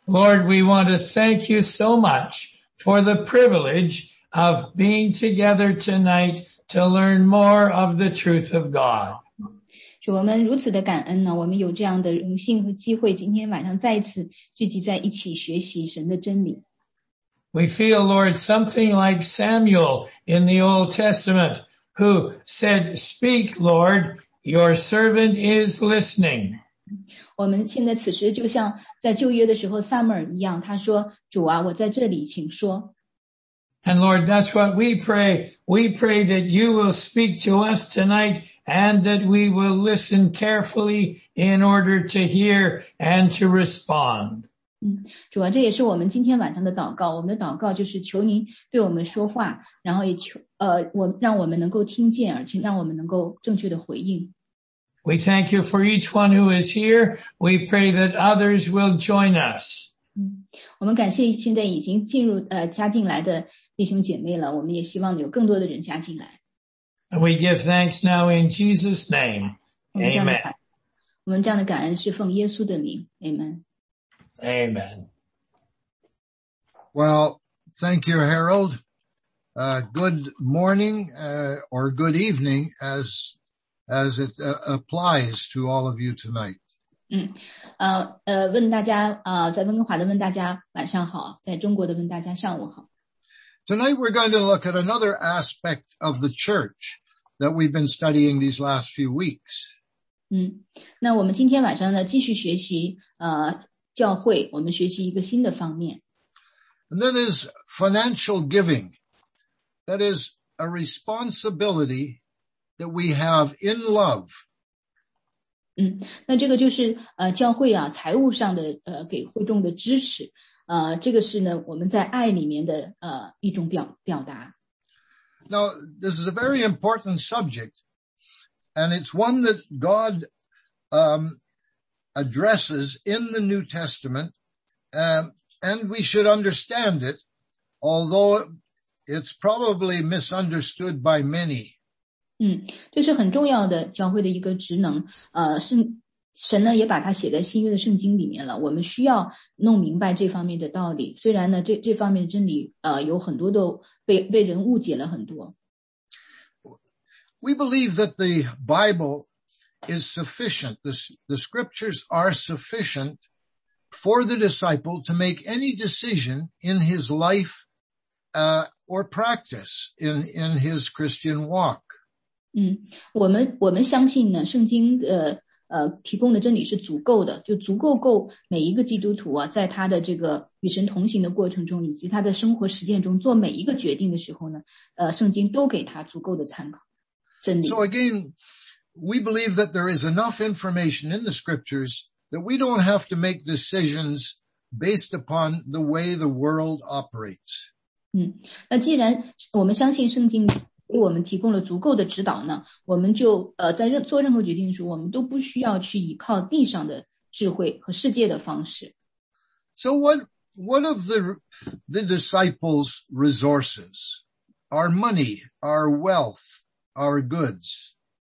Lord, we want to thank you so much for the privilege of being together tonight to learn more of the truth of God. 主，我们如此的感恩呢，我们有这样的荣幸和机会，今天晚上再一次聚集在一起学习神的真理。 We feel, Lord, something like Samuel in the Old Testament, who said, "Speak, Lord, your servant is listening." 我们现在此时就像在旧约的时候撒母耳一样，他说：“主啊，我在这里，请说。” And Lord, that's what we pray. We pray that you will speak to us tonight and that we will listen carefully in order to hear and to respond. 主啊，这也是我们今天晚上的祷告。我们的祷告就是求您对我们说话，然后也让我们能够听见，而且让我们能够正确的回应。 We thank you for each one who is here. We pray that others will join us. 我们感谢现在已经加进来的弟兄姐妹了，我们也希望有更多的人加进来。 And we give thanks now in Jesus' name. Amen. 我们这样的感恩是奉耶稣的名。Amen. Amen. Well, thank you, Harold. Good morning, or good evening as it applies to all of you tonight. 问大家在温哥华的问大家晚上好，在中国的问大家上午好。 Tonight we're going to look at another aspect of the church that we've been studying these last few weeks. 那我们今天晚上呢继续学习教会，我们学习一个新的方面。 And that is financial giving. That is a responsibility that we have in love. 那这个就是教会财务上的给会众的支持。这个是呢我们在爱里面的一种表达。 Now, this is a very important subject, and it's one that God addresses in the New Testament, and we should understand it, although it's probably misunderstood by many. 这是很重要的教会的一个职能。神呢也把它写在新约的圣经里面了，我们需要弄明白这方面的道理。虽然呢这方面的真理有很多的被人误解了很多。 We believe that the Bible is sufficient. The scriptures are sufficient for the disciple to make any decision in his life or practice in his Christian walk. 我们相信呢圣经提供的真理是足够的，就足够每一个基督徒在他的这个与神同行的过程中，以及他的生活实践中做每一个决定的时候呢，圣经都给他足够的参考真理。 So again, we believe that there is enough information in the scriptures that we don't have to make decisions based upon the way the world operates. 那既然我们相信圣经给我们提供了足够的指导呢，我们就在做任何决定的时候，我们都不需要去依靠地上的智慧和世界的方式。 So what of the disciples' resources? Our money, our wealth, our goods.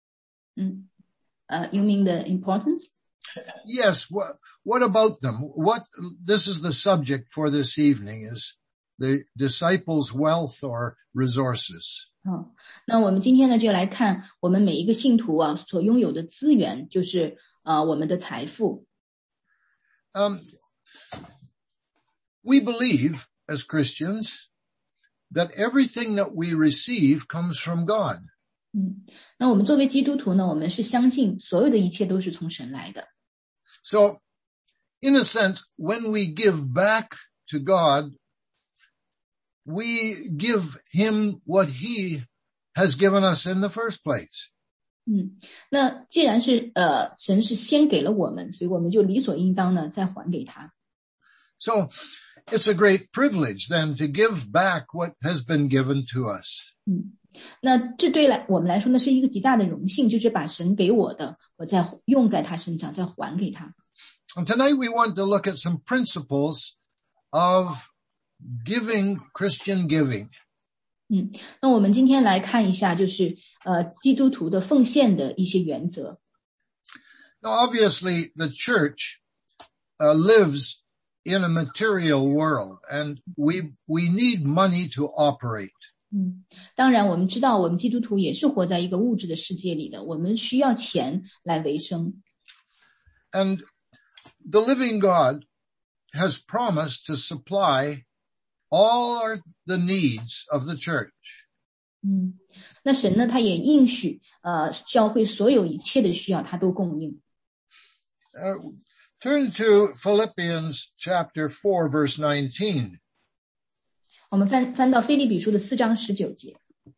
You mean the importance? Yes, what about them? This is the subject for this evening, is the disciples' wealth or resources. 那我们今天呢就来看我们每一个信徒所拥有的资源，就是我们的财富。 We believe as Christians that everything that we receive comes from God. 那我们作为基督徒呢，我们是相信所有的一切都是从神来的。 So, in a sense, when we give back to God, we give him what he has given us in the first place. 那既然是神是先给了我们，所以我们就理所应当呢再还给他。 So it's a great privilege then to give back what has been given to us. 那这对我们来说呢是一个极大的荣幸，就是把神给我的，我再用在他身上，再还给他。 And tonight we want to look at some principles of giving, Christian giving. 那我们今天来看一下，就是基督徒的奉献的一些原则。 Now obviously the church lives in a material world, and we need money to operate. 当然我们知道我们基督徒也是活在一个物质的世界里的，我们需要钱来维生。 And the living God has promised to supply all the needs of the church. 那神呢，他也应许教会所有一切的需要他都供应。 Turn to Philippians chapter 4 verse 19. 我们翻到腓立比书的4章19节。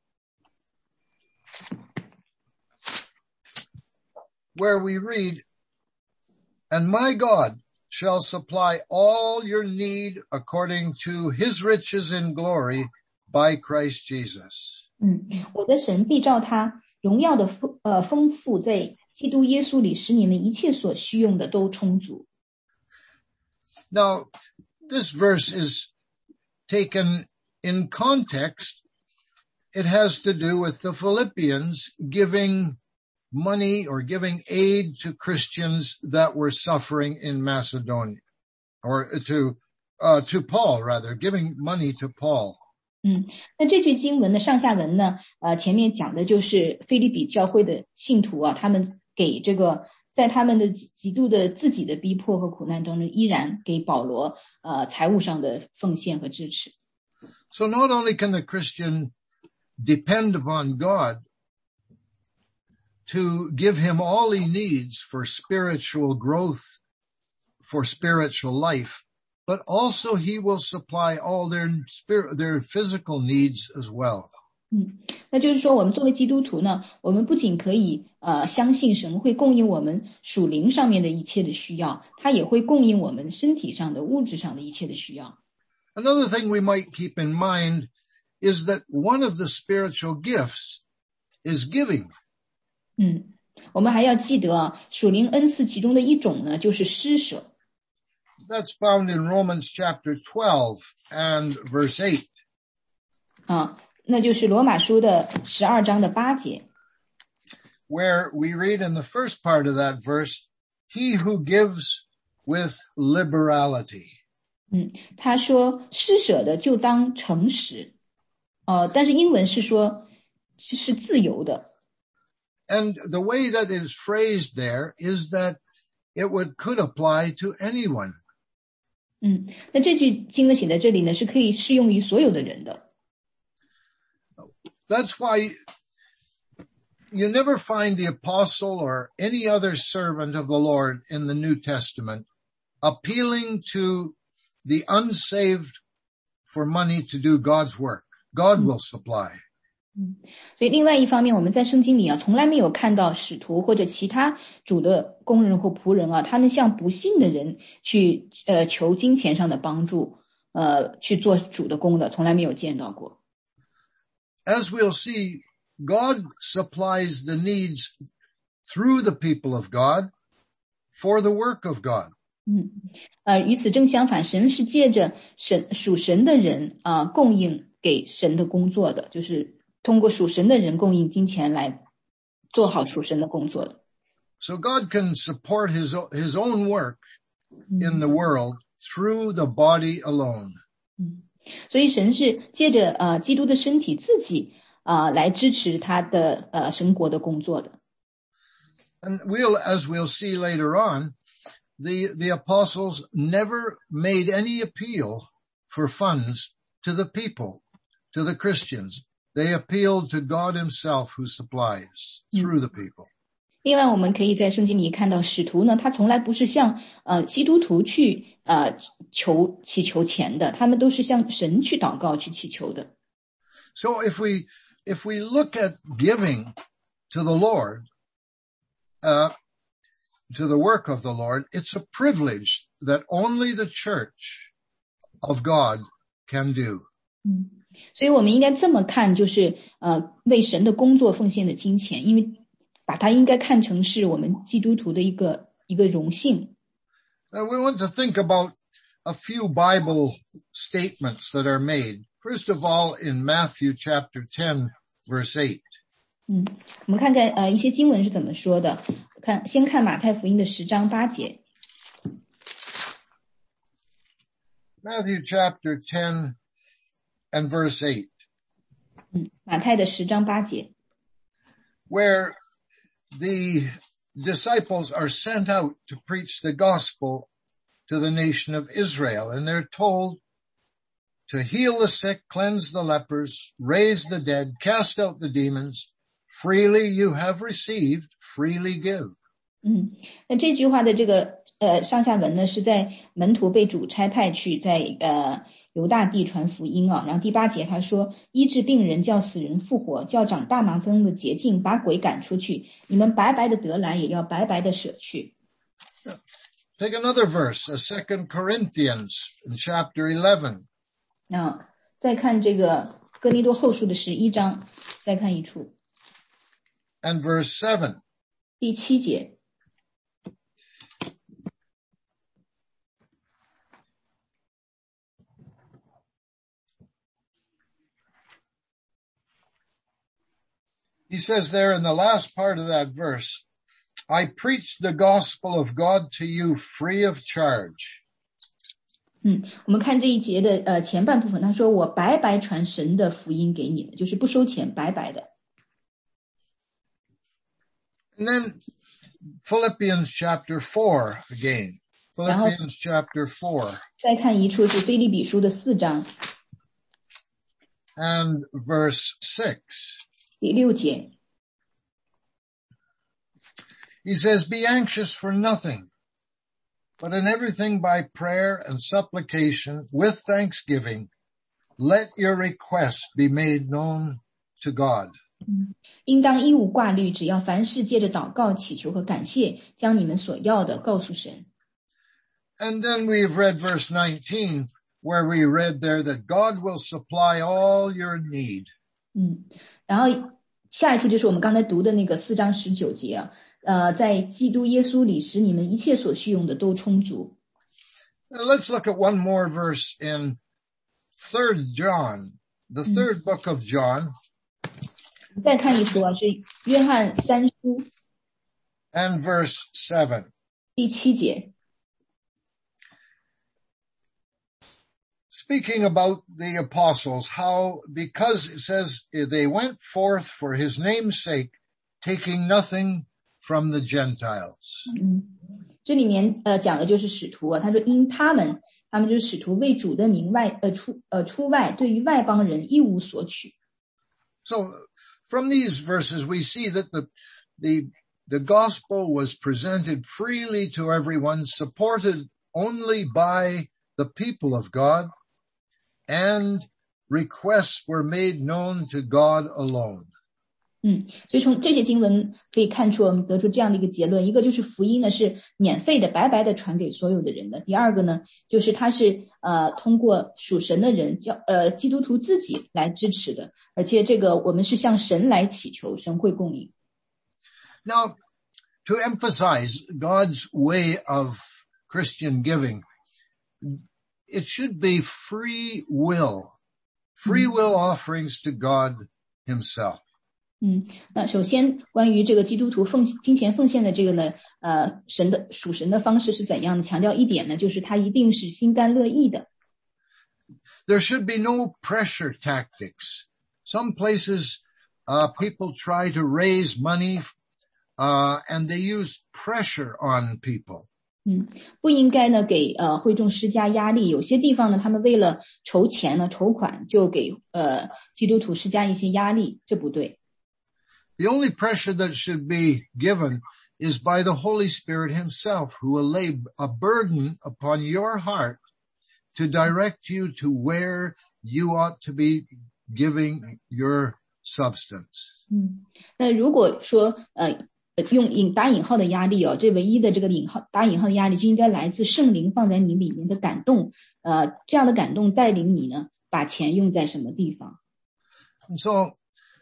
Where we read, "And my God shall supply all your need according to his riches in glory by Christ Jesus." 我的神必照他荣耀的丰富，在基督耶稣里使你们一切所需用的都充足。 Now, this verse is taken in context. It has to do with the Philippians giving money or giving aid to Christians that were suffering in Macedonia, or to Paul rather, giving money to Paul. 那这句经文的上下文呢，前面讲的就是腓立比教会的信徒啊，他们给这个在他们的极度的自己的逼迫和苦难当中，依然给保罗财务上的奉献和支持。 So not only can the Christian depend upon God to give him all he needs for spiritual growth, for spiritual life, but also he will supply all their physical needs as well. 那就是说我们作为基督徒呢，我们不仅可以相信神会供应我们属灵上面的一切的需要，他也会供应我们身体上的物质上的一切的需要。 Another thing we might keep in mind is that one of the spiritual gifts is giving. 我们还要记得属灵恩赐其中的一种呢，就是施舍。 That's found in Romans chapter 12 and verse 8. 那就是罗马书的12章的8节。 Where we read in the first part of that verse, "He who gives with liberality." 他说施舍的就当诚实。但是英文是说是自由的。 And the way that is phrased there is that it could apply to anyone. 那这句经文写在这里呢，是可以适用于所有的人的。 That's why you never find the apostle or any other servant of the Lord in the New Testament appealing to the unsaved for money to do God's work. God will supply. 所以另外一方面，我们在圣经里啊，从来没有看到使徒或者其他主的工人或仆人啊，他们向不信的人去求金钱上的帮助，去做主的工的，从来没有见到过。 As we'll see, God supplies the needs through the people of God for the work of God. 与此正相反，神是借着属神的人供应给神的工作的，就是通过属神的人供应金钱来做好属神的工作的。 So God can support his own work in the world through the body alone. 所以神是借着基督的身体自己来支持他的神国的工作的。 And as we'll see later on, the apostles never made any appeal for funds to the people, to the Christians. They appealed to God himself who supplies through the people. 另外我们可以在圣经里看到使徒呢，他从来不是向基督徒去祈求钱的，他们都是向神去祷告去祈求的。 So if we look at giving to the Lord, to the work of the Lord, it's a privilege that only the church of God can do. 所以我们应该这么看，就是为神的工作奉献的金钱，因为把它应该看成是我们基督徒的一个荣幸。 We want to think about a few Bible statements that are made. First of all, in Matthew chapter 10, verse 8. 我们看看一些经文是怎么说的。先看马太福音的10章8节。 Matthew chapter 10 and verse 8. 马太的10章8节 Where the disciples are sent out to preach the gospel to the nation of Israel, and they're told to heal the sick, cleanse the lepers, raise the dead, cast out the demons. Freely you have received, freely give. 那这句话的这个上下文呢，是在门徒被主差派去在犹大地传福音啊。然后第8节他说，医治病人，叫死人复活，叫长大麻风的洁净，把鬼赶出去。你们白白的得来，也要白白的舍去。 Take another verse, 2 Corinthians in chapter 11. 再看这个哥林多后书的11章，再看一处。 And verse 7. 第7节。 He says there in the last part of that verse, I preach the gospel of God to you free of charge. 我们看这一节的前半部分，他说我白白传神的福音给你们，就是不收钱，白白的。 And then Philippians chapter 4 again. Philippians chapter 4. 再看一处是腓立比书的4章。 And verse 6. 第6节。 He says, be anxious for nothing, but in everything by prayer and supplication with thanksgiving, let your requests be made known to God. 应当一无挂虑，只要凡事借着祷告、祈求和感谢，将你们所要的告诉神。 And then we've read verse 19, where we read there that God will supply all your need. 然后下一处就是我们刚才读的那个4章19节啊，在基督耶稣里使你们一切所需用的都充足。 Now let's look at one more verse in 3 John, the third book of John. 再看一处啊，是约翰3书 and verse 7. 第7节。 Speaking about the apostles, how, because it says they went forth for his name's sake, taking nothing from the Gentiles. 这里面讲的就是使徒啊，他说因他们就是使徒为主的名出外，对于外邦人一无所取。 So from these verses we see that the gospel was presented freely to everyone, supported only by the people of God, and requests were made known to God alone. 所以从这些经文可以看出，我们得出这样的一个结论：一个就是福音呢是免费的、白白的传给所有的人的；第二个呢，就是它是通过属神的人基督徒自己来支持的，而且这个我们是向神来祈求，神会供应。 Now, to emphasize God's way of Christian giving, it should be free will offerings to God Himself. 那首先关于这个基督徒金钱奉献的这个呢，属神的方式是怎样的？强调一点呢，就是他一定是心甘乐意的。 There should be no pressure tactics. Some places, people try to raise money, and they use pressure on people. 不应该呢给会众施加压力。有些地方呢，他们为了筹钱呢、筹款，就给基督徒施加一些压力，这不对。 The only pressure that should be given is by the Holy Spirit Himself, who will lay a burden upon your heart to direct you to where you ought to be giving your substance. 那如果说用打引号的压力这唯一的这个打引号的压力就应该来自圣灵放在你里面的感动，这样的感动带领你呢把钱用在什么地方。 So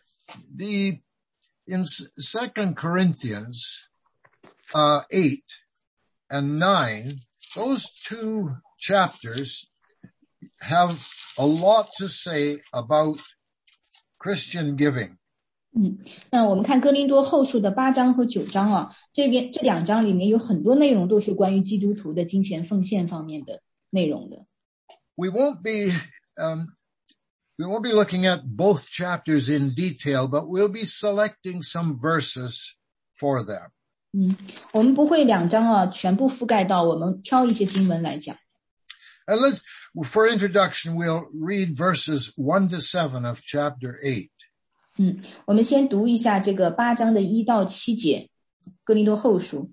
in 2 Corinthians 8 and 9, those two chapters have a lot to say about Christian giving. 那我们看哥林多后书的8章和9章啊，这2章里面有很多内容都是关于基督徒的金钱奉献方面的内容的。 we won't be looking at both chapters in detail, but we'll be selecting some verses for them. 我们不会2章全部覆盖到，我们挑一些经文来讲。 And for introduction, we'll read verses 1 to 7 of chapter 8. 我们先读一下这个8章的1到7节，哥林多后书。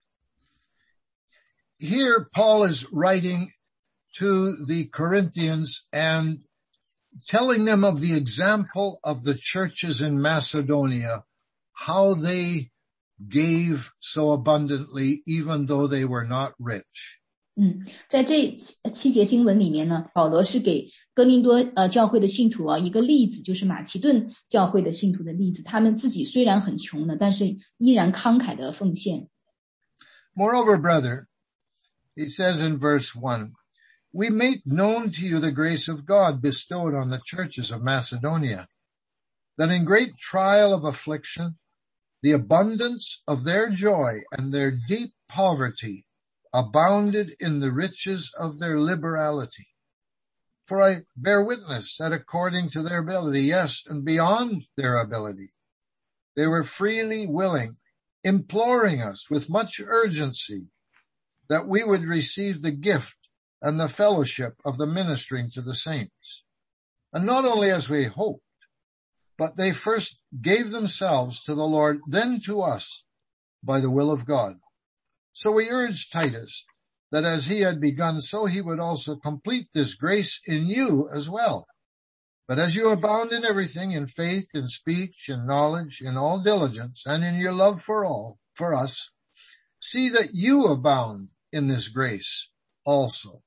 Here Paul is writing to the Corinthians and telling them of the example of the churches in Macedonia, how they gave so abundantly even though they were not rich. 在这7节经文里面呢，保罗是给哥林多教会的信徒一个例子，就是马其顿教会的信徒的例子，他们自己虽然很穷的，但是依然慷慨的奉献。 Moreover, brethren, he says in verse 1, we make known to you the grace of God bestowed on the churches of Macedonia, that in great trial of affliction, the abundance of their joy and their deep poverty abounded in the riches of their liberality. For I bear witness that according to their ability, yes, and beyond their ability, they were freely willing, imploring us with much urgency that we would receive the gift and the fellowship of the ministering to the saints. And not only as we hoped, but they first gave themselves to the Lord, then to us by the will of God. So we urged Titus that as he had begun, so he would also complete this grace in you as well. But as you abound in everything, in faith, in speech, in knowledge, in all diligence, and in your love for us, see that you abound in this grace also.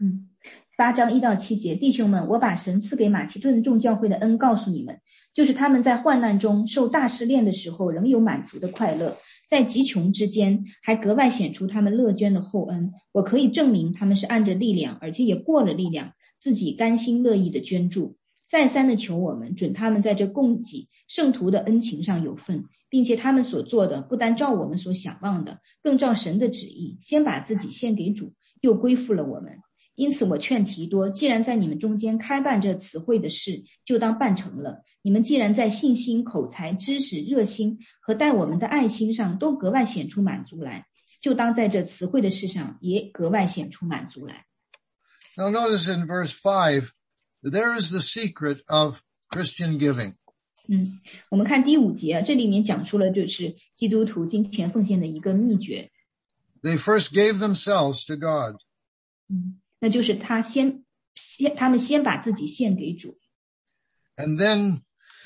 8章1到7节，弟兄们，我把神赐给马其顿众教会的恩告诉你们，就是他们在患难中受大试炼的时候，仍有满足的快乐，在极穷之间还格外显出他们乐捐的厚恩。我可以证明他们是按着力量，而且也过了力量，自己甘心乐意的捐助。再三的求我们，准他们在这供给圣徒的恩情上有份，并且他们所做的不单照我们所想望的，更照神的旨意，先把自己献给主，又归附了我们。因此我劝提多，既然在你们中间开办这词汇的事，就当办成了。你们既然在信心、口才、知识、热心和待我们的爱心上都格外显出满足来，就当在这词汇的事上也格外显出满足来。 Now notice in verse 5, there is the secret of Christian giving. 我们看第5节，这里面讲述了就是基督徒金钱奉献的一个秘诀。 They first gave themselves to God. 那就是他们先把自己献给主。 And then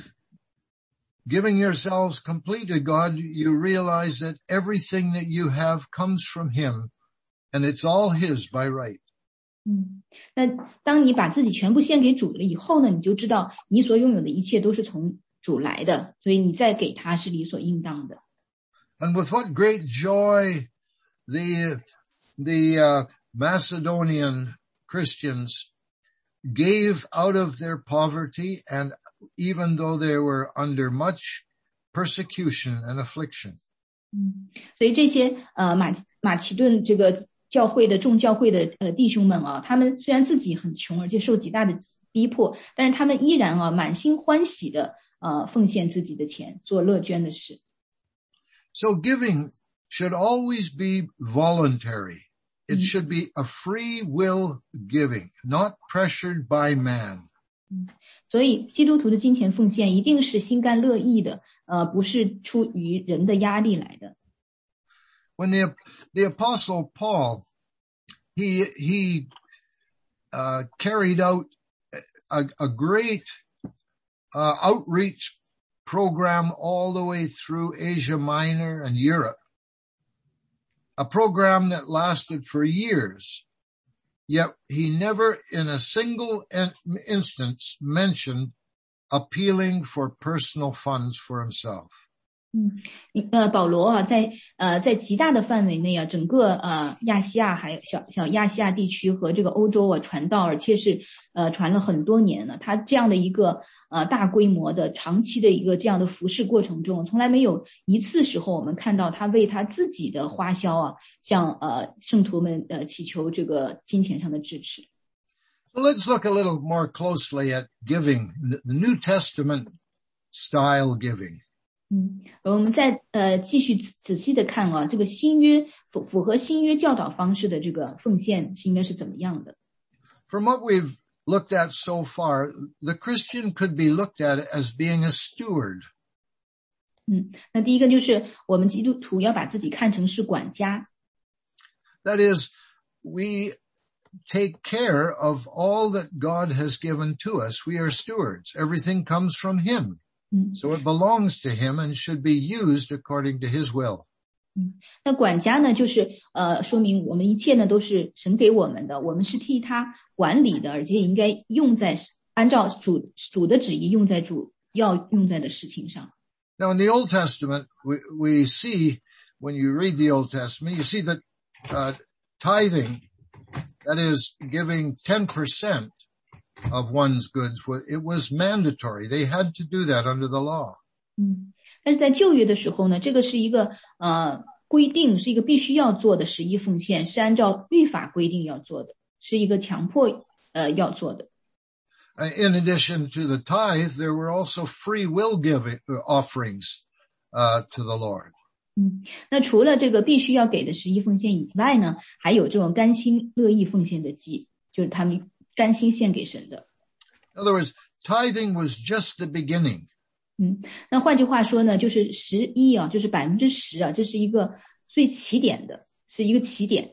giving yourselves completely to God, you realize that everything that you have comes from Him, and it's all His by right. 那当你把自己全部献给主了以后呢，你就知道你所拥有的一切都是从主来的，所以你再给他是理所应当的。 And with what great joy the Macedonian Christians gave out of their poverty, and even though they were under much persecution and affliction. 所以这些马其顿这个教会的众教会的弟兄们他们虽然自己很穷，而且受极大的逼迫，但是他们依然满心欢喜的奉献自己的钱，做乐捐的事。 So giving should always be voluntary. It should be a free will giving, not pressured by man. 所以基督徒的金钱奉献一定是心甘乐意的，不是出于人的压力来的。 When the apostle Paul, he carried out a great outreach program all the way through Asia Minor and Europe. A program that lasted for years, yet he never in a single instance mentioned appealing for personal funds for himself. 保罗在极大的范围内整个亚细亚还有小亚细亚地区和这个欧洲传道，而且是传了很多年了。他这样的一个大规模的长期的一个这样的服事过程中，从来没有一次时候我们看到他为他自己的花销向圣徒们祈求这个金钱上的支持。 So let's look a little more closely at giving, the New Testament style giving. 我们再继续仔细的看啊，这个新约符合新约教导方式的这个奉献是应该是怎么样的。 From what we've looked at so far, the Christian could be looked at as being a steward. 那第一个就是我们基督徒要把自己看成是管家。 That is, we take care of all that God has given to us. We are stewards. Everything comes from Him. So it belongs to Him and should be used according to His will. 那管家呢，就是说明我们一切呢都是神给我们的，我们是替他管理的，而且应该用在按照主的旨意用在主要用在的事情上。 Now in the Old Testament, we see, when you read the Old Testament, you see that tithing, that is giving 10% of one's goods, it was mandatory. They had to do that under the law. 但是在旧约的时候呢，这个是一个规定，是一个必须要做的十一奉献，是按照律法规定要做的，是一个强迫要做的。 In addition to the tithe, there were also free will giving offerings to the Lord. 那除了这个必须要给的十一奉献以外呢，还有这种甘心乐意奉献的祭，就是他们甘心献给神的。 In other words, tithing was just the beginning. 那换句话说呢，就是11啊，就是 10% 啊，这是一个最起点的，是一个起点。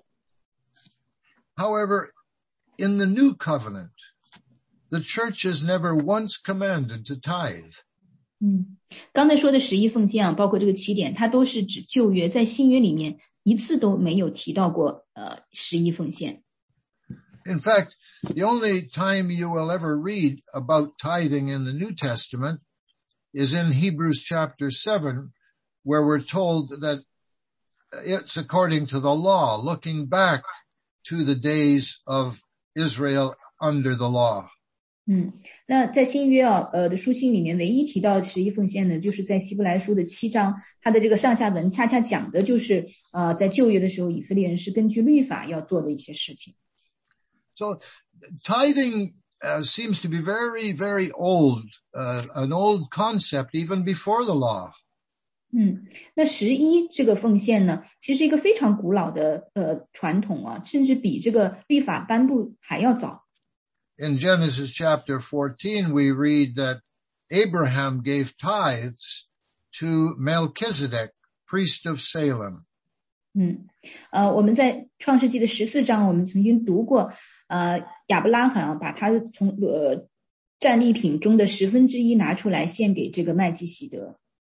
However, in the new covenant, the church is never once commanded to tithe. 刚才说的十一奉献啊，包括这个起点，它都是指旧约，在新约里面一次都没有提到过十一奉献。 In fact, the only time you will ever read about tithing in the New Testament is in Hebrews chapter 7, where we're told that it's according to the law, looking back to the days of Israel under the law. 那在新约的书信里面，唯一提到十一奉献的，就是在希伯来书的7章，它的这个上下文恰恰讲的就是在旧约的时候，以色列人是根据律法要做的一些事情。 So tithing seems to be very, very old, an old concept even before the law. 那11这个奉献呢，其实是一个非常古老的传统啊，甚至比这个律法颁布还要早。 In Genesis chapter 14, we read that Abraham gave tithes to Melchizedek, priest of Salem. 我们在创世纪的14章，我们曾经读过，亚伯拉罕把他从战利品中的1/10拿出来献给这个麦基洗德。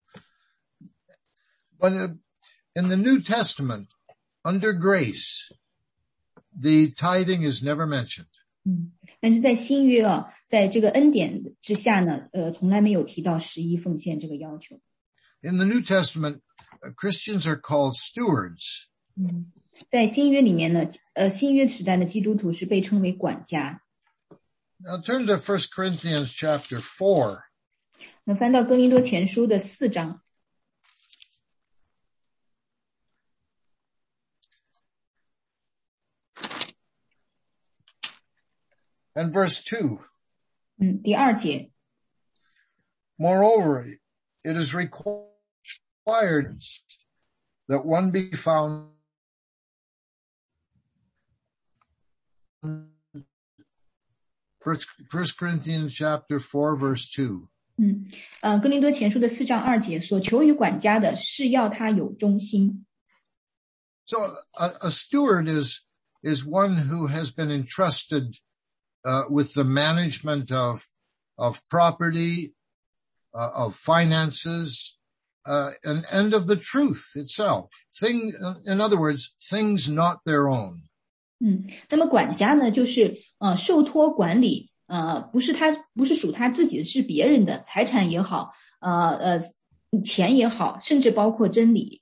But in the New Testament, under grace, the tithing is never mentioned. 但是在新约在这个恩典之下呢，从来没有提到11奉献这个要求。 In the New Testament, Christians are called stewards. 在新约里面呢，新约时代的基督徒是被称为管家。 Now turn to 1 Corinthians chapter 4. 那翻到哥林多前书的4章。 And verse 2. 第2节。 Moreover, it is required that one be found 1 Corinthians chapter 4 verse 2. 哥林多前书的4章2节，所求于管家的是要他有忠心。 So a steward is one who has been entrusted with the management of property, of finances, and of the truth itself. In other words, things not their own. 那么管家呢，就是受托管理，不是属他自己的，是别人的财产也好，钱也好，甚至包括真理。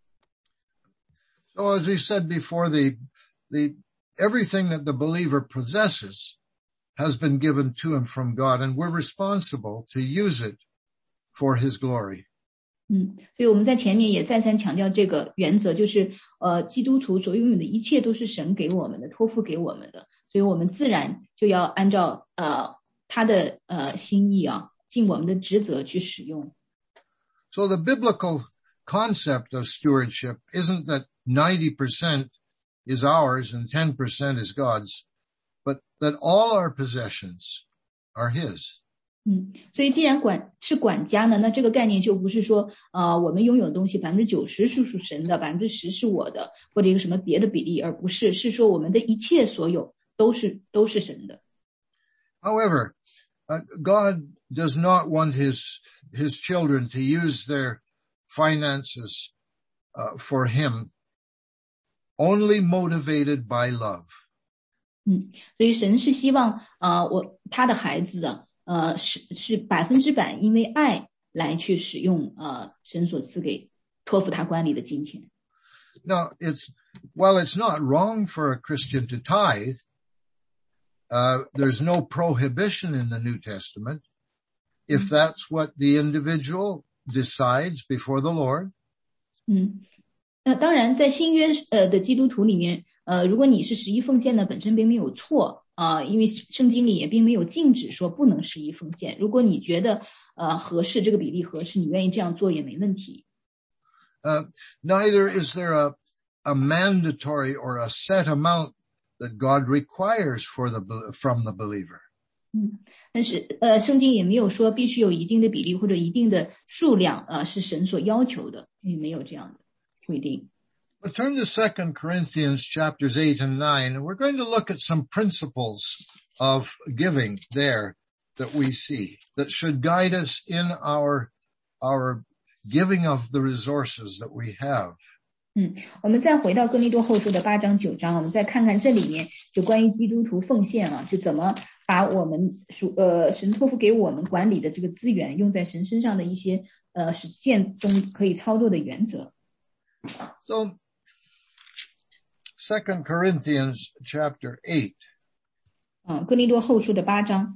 So as we said before, everything that the believer possesses has been given to him from God, and we're responsible to use it for His glory. 所以我们在前面也再三强调这个原则，就是基督徒所拥有的一切都是神给我们的，托付给我们的， 所以我们自然就要按照他的心意啊，尽我们的职责去使用。 So the biblical concept of stewardship isn't that 90% is ours and 10% is God's, but that all our possessions are His. 所以既然是管家呢，那这个概念就不是说我们拥有的东西90%是属神的，10%是我的，或者一个什么别的比例，而不是说我们的一切所有都是神的。 However, God does not want his children to use their finances for Him, only motivated by love. 所以神是希望他的孩子的是100%因为爱来去使用神所赐给托付他管理的金钱。 Now, while it's not wrong for a Christian to tithe, there's no prohibition in the New Testament if that's what the individual decides before the Lord. 那当然在新约的基督徒里面如果你是11奉献呢，本身并没有错因为圣经里也并没有禁止说不能11奉献，如果你觉得合适，这个比例合适，你愿意这样做也没问题。 Neither is there a mandatory or a set amount that God requires from the believer. 但是圣经也没有说必须有一定的比例或者一定的数量是神所要求的，也没有这样的规定。 But turn to 2 Corinthians chapters 8 and 9, and we're going to look at some principles of giving there that we see that should guide us in our giving of the resources that we have. 我们再回到哥林多后书的8章9章，我们再看看这里面就关于基督徒奉献就怎么把我们神托付给我们管理的这个资源用在神身上的一些实践中可以操作的原则。 So 2 Corinthians chapter 8. 哥林多后书的8章。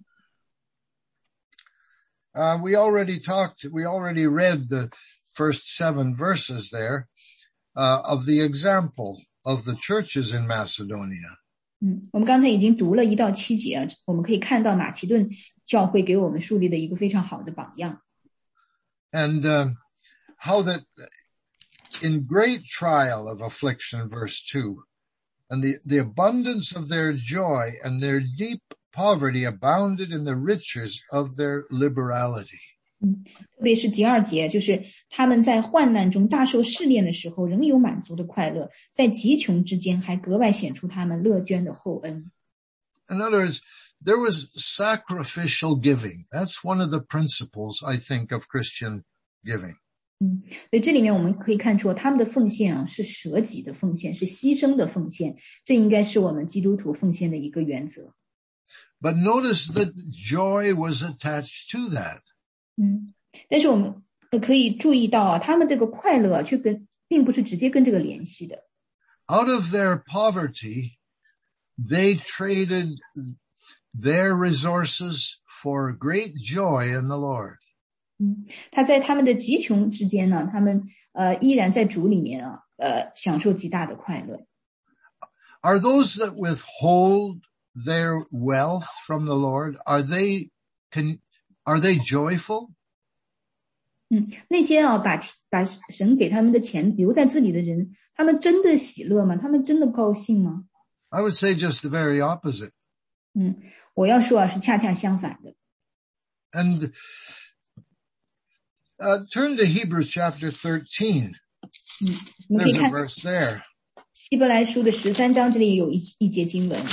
We already read the first 7 verses there of the example of the churches in Macedonia. 我们刚才已经读了1到7节，我们可以看到马其顿教会给我们树立了一个非常好的榜样。 And how that in great trial of affliction, verse 2, and the abundance of their joy and their deep poverty abounded in the riches of their liberality. 特别是第2节，就是他们在患难中大受试炼的时候，仍有满足的快乐，在极穷之间还格外显出他们乐捐的厚恩。 In other words, there was sacrificial giving. That's one of the principles, I think, of Christian giving. 所以这里面我们可以看出他们的奉献是舍己的奉献，是牺牲的奉献，这应该是我们基督徒奉献的一个原则。 But notice that joy was attached to that. 但是我们可以注意到他们这个快乐却并不是直接跟这个联系的。 Out of their poverty, they traded their resources for great joy in the Lord. 他在他们的极穷之间呢，他们依然在主里面享受极大的快乐。 Are those that withhold their wealth from the Lord, are they joyful? 那些把神给他们的钱留在这里的人，他们真的喜乐吗？他们真的高兴吗？ I would say just the very opposite. 我要说是恰恰相反的。 And turn to Hebrews chapter 13. There's a verse there. 希伯来书的13章这里有一节经文。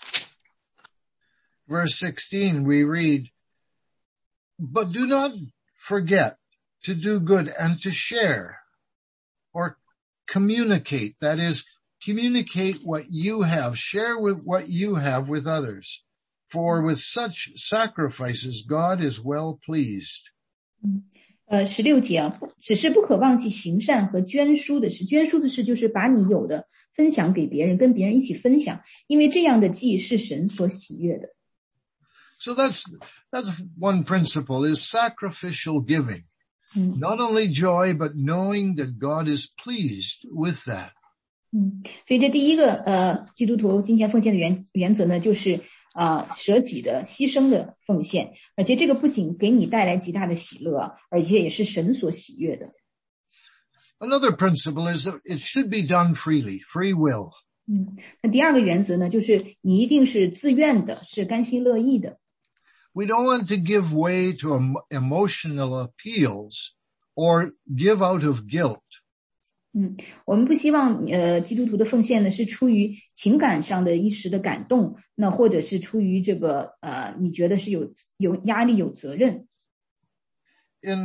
Verse 16 we read, But do not forget to do good and to share or communicate. That is, communicate what you have. Share what you have with others. For with such sacrifices, God is well pleased. 16节只是不可忘记行善和捐书的事。捐书的事就是把你有的分享给别人，跟别人一起分享，因为这样的祭是神所喜悦的。 So that's one principle is sacrificial giving. Not only joy, but knowing that God is pleased with that. 所以这第一个基督徒金钱奉献的原则呢，就是舍己的牺牲的奉献，而且这个不仅给你带来极大的喜乐，而且也是神所喜悦的。 Another principle is that it should be done freely, free will. 那第二个原则呢，就是你一定是自愿的，是甘心乐意的。 We don't want to give way to emotional appeals or give out of guilt. 我们不希望基督徒的奉献呢是出于情感上的一时的感动，那或者是出于这个你觉得是有压力有责任。 In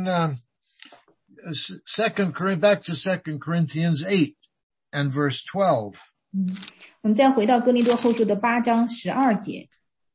back to 2 Corinthians 8 and verse 12. 我们再回到哥林多后书的8章12节。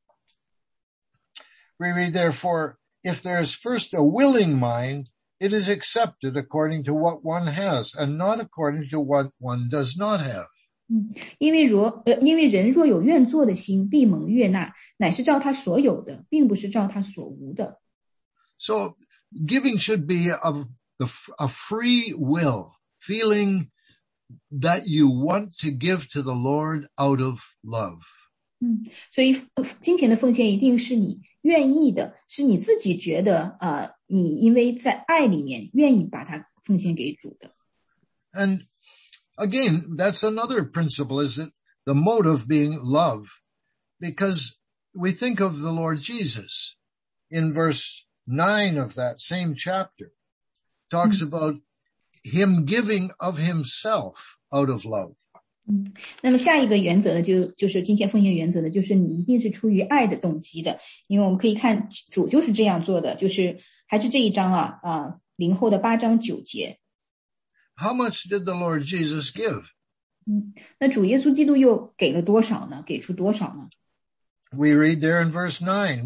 We read, therefore, if there is first a willing mind, it is accepted according to what one has, and not according to what one does not have. 因为人若有愿做的心，必蒙悦纳，乃是照他所有的，并不是照他所无的。 So giving should be of a free will, feeling that you want to give to the Lord out of love. 所以金钱的奉献一定是你愿意的，是你自己觉得你因为在爱里面愿意把它奉献给主的。 And again, that's another principle, is that the motive being love, because we think of the Lord Jesus in verse 9 of that same chapter, talks about him giving of himself out of love. 那么下一个原则呢，就是金钱奉献原则呢，就是你一定是出于爱的动机的，因为我们可以看主就是这样做的，就是还是这一章林后的8章9节。 How much did the Lord Jesus give? 那主耶稣基督又给了多少呢？给出多少呢？ We read there in verse 9.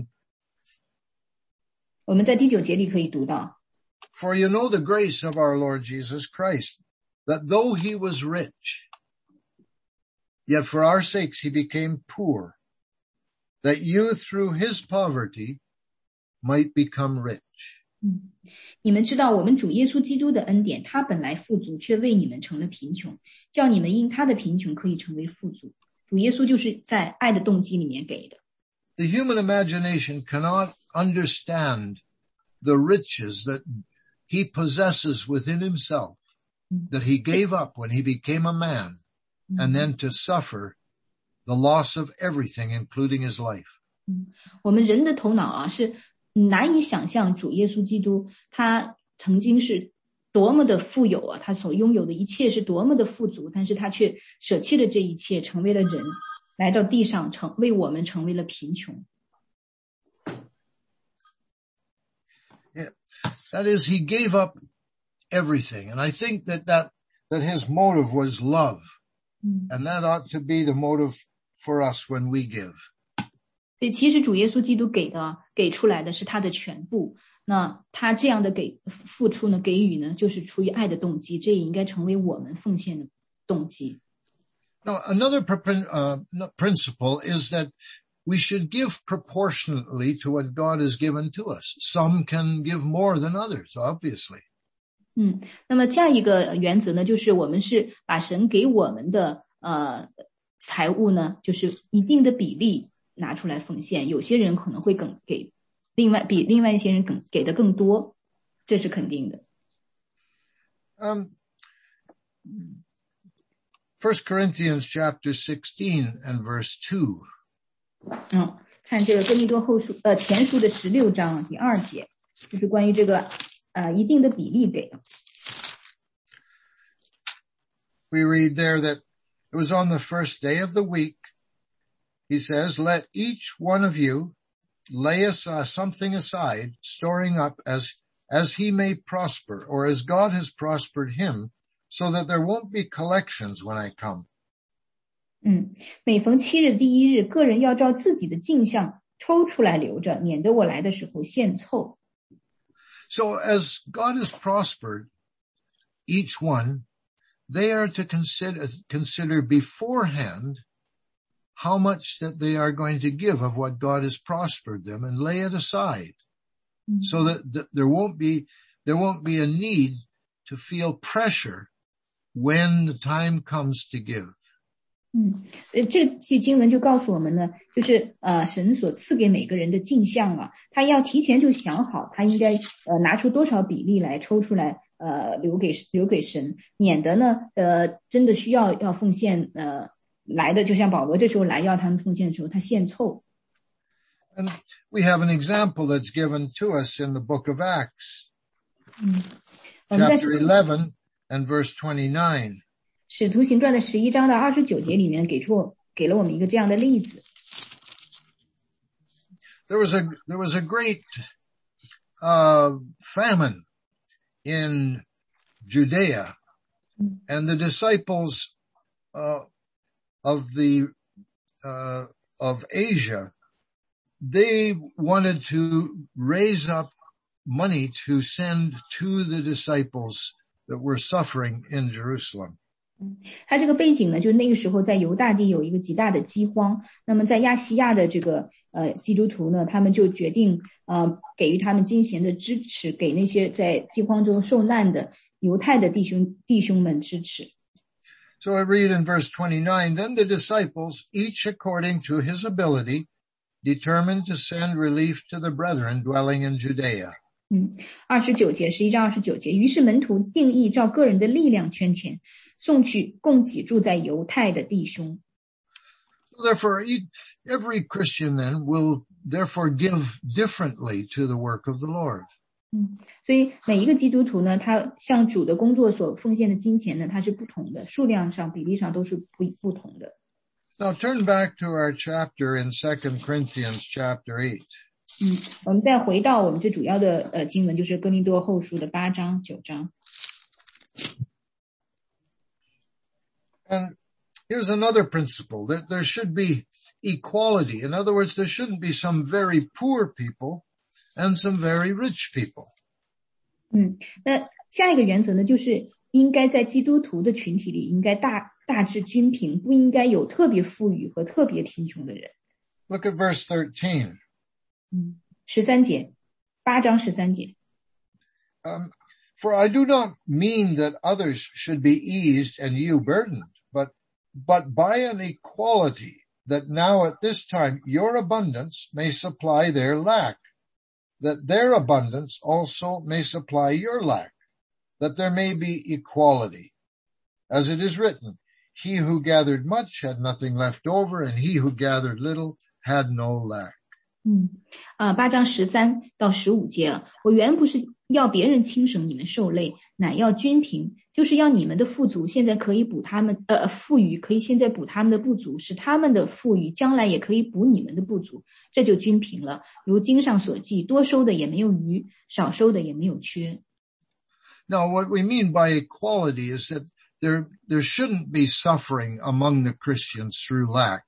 我们在第9节里可以读到 For you know the grace of our Lord Jesus Christ, that though he was rich, yet for our sakes he became poor, that you through his poverty might become rich. 你们知道我们主耶稣基督的恩典，他本来富足，却为你们成了贫穷，叫你们因他的贫穷可以成为富足。主耶稣就是在爱的动机里面给的。 The human imagination cannot understand the riches that he possesses within himself, that he gave up when he became a man, and then to suffer the loss of everything, including his life. 我们人的头脑是难以想象主耶稣基督他曾经是多么的富有他所拥有的一切是多么的富足，但是他却舍弃了这一切，成为了人，来到地上为我们成为了贫穷。 Yeah. That is, he gave up everything. And I think that his motive was love. And that ought to be the motive for us when we give. 所以其实主耶稣基督给出来的是他的全部，那他这样的付出呢，给予呢，就是出于爱的动机，这也应该成为我们奉献的动机。 Now, another principle is that we should give proportionately to what God has given to us. Some can give more than others, obviously. 那么下一个原则呢，就是我们是把神给我们的财物呢，就是一定的比例拿出来奉献。有些人可能会比另外一些人给的更多，这是肯定的。 1 Corinthians chapter 16 and verse 2. 看这个哥林多前书的16章第2节，就是关于这个一定的比例给的。 We read there that it was on the first day of the week. He says, let each one of you lay something aside, storing up as he may prosper, or as God has prospered him, so that there won't be collections when I come. 每逢7日第1日，个人要照自己的镜像抽出来留着，免得我来的时候现凑。 So as God has prospered each one, they are to consider beforehand how much that they are going to give of what God has prospered them and lay it aside, so that there won't be a need to feel pressure when the time comes to give. 这句经文就告诉我们呢，就是神所赐给每个人的镜像啊，他要提前就想好，他应该拿出多少比例来抽出来留给神，免得呢真的需要奉献来的，就像保罗这时候来要他们奉献的时候，他献凑。 And we have an example that's given to us in the book of Acts, chapter 11 and verse 29. 使徒行传的11章的29节里面给了我们一个这样的例子。 There was a great famine in Judea, and the disciples of Asia, they wanted to raise up money to send to the disciples that were suffering in Jerusalem. 他这个背景呢，就是那个时候在犹大地有一个极大的饥荒，那么在亚细亚的这个基督徒呢，他们就决定给予他们金钱的支持，给那些在饥荒中受难的犹太的弟兄们支持。 So I read in verse 29, then the disciples, each according to his ability, determined to send relief to the brethren dwelling in Judea. 29节，11章29节，于是门徒定义照个人的力量捐钱，送去供给住在犹太的弟兄。 Therefore, every Christian then will therefore give differently to the work of the Lord. 所以每一个基督徒呢，他向主的工作所奉献的金钱呢，它是不同的，数量上、比例上都是不同的。 Now turn back to our chapter in 2 Corinthians chapter 8. 我们再回到我们最主要的经文，就是哥林多后书的8章、9章。 And here's another principle, that there should be equality. In other words, there shouldn't be some very poor people and some very rich people. 那下一个原则呢，就是应该在基督徒的群体里应该大致均平，不应该有特别富裕和特别贫穷的人。 Look at verse 13. 13节，8章13节。 For I do not mean that others should be eased and you burdened, but by an equality, that now at this time your abundance may supply their lack, that their abundance also may supply your lack, that there may be equality. As it is written, he who gathered much had nothing left over, and he who gathered little had no lack. 8章13到15节，我原不是要别人轻省你们受累，乃要均平，就是要你们的富足现在可以补他们富裕，可以现在补他们的不足，使他们的富裕将来也可以补你们的不足，这就均平了。如经上所记，多收的也没有余，少收的也没有缺。 Now, what we mean by equality is that there shouldn't be suffering among the Christians through lack.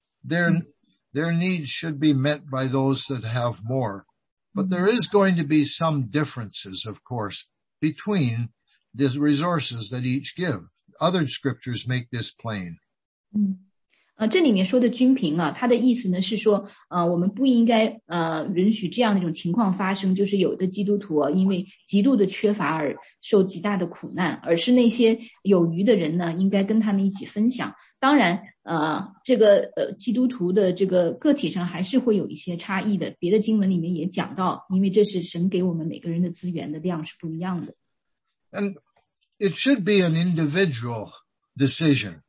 Their needs should be met by those that have more. But there is going to be some differences, of course, between the resources that each give. Other scriptures make this plain. 这里面说的均平啊，它的意思呢是说，我们不应该允许这样的一种情况发生，就是有的基督徒啊，因为极度的缺乏而受极大的苦难，而是那些有余的人呢，应该跟他们一起分享。当然，这个基督徒的这个个体上还是会有一些差异的，别的经文里面也讲到，因为这是神给我们每个人的资源的量是不一样的。 And it should be an individual decision.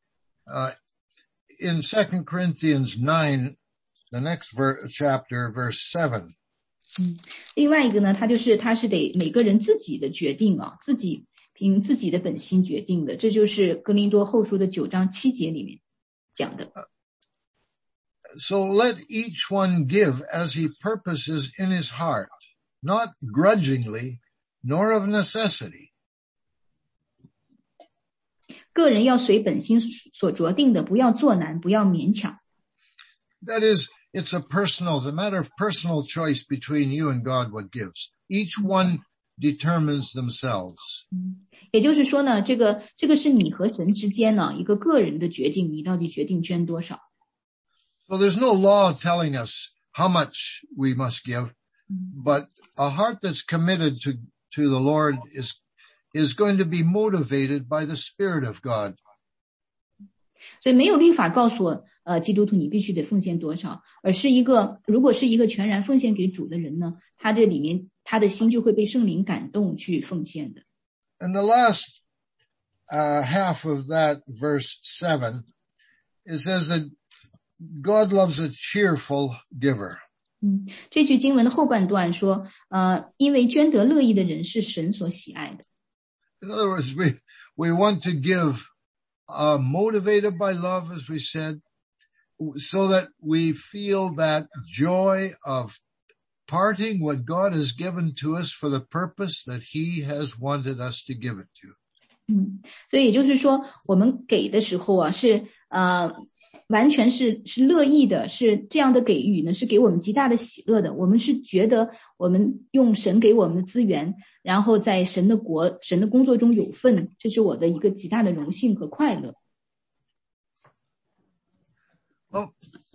In 2 Corinthians 9, the next chapter, verse 7. 另外一个呢，他是得每个人自己的决定啊，自己凭自己的本心决定的，这就是哥林多后书的9章7节里面讲的。 So let each one give as he purposes in his heart, not grudgingly, nor of necessity. 个人要随本心所酌定的，不要作难，不要勉强。 That is, it's a matter of personal choice between you and God what gives. Each one determines themselves. 也就是说呢，这个是你和神之间呢一个个人的决定，你到底决定捐多少。 So there's no law telling us how much we must give, but a heart that's committed to the Lord is is going to be motivated by the Spirit of God. 所以没有律法告诉基督徒你必须得奉献多少，而是如果是一个全然奉献给主的人呢，他这里面他的心就会被圣灵感动去奉献的。 And the last half of that verse 7, it says that God loves a cheerful giver. 这句经文的后半段说，因为捐得乐意的人是神所喜爱的。 In other words, we want to give motivated by love, as we said, so that we feel that joy of parting what God has given to us for the purpose that He has wanted us to give it to. 所以也就是说，我们给的时候啊，是完全是乐意的，是这样的给予呢，是给我们极大的喜乐的。我们是觉得我们用神给我们的资源，然后在神的工作中有份，这是我的一个极大的荣幸和快乐。 Well,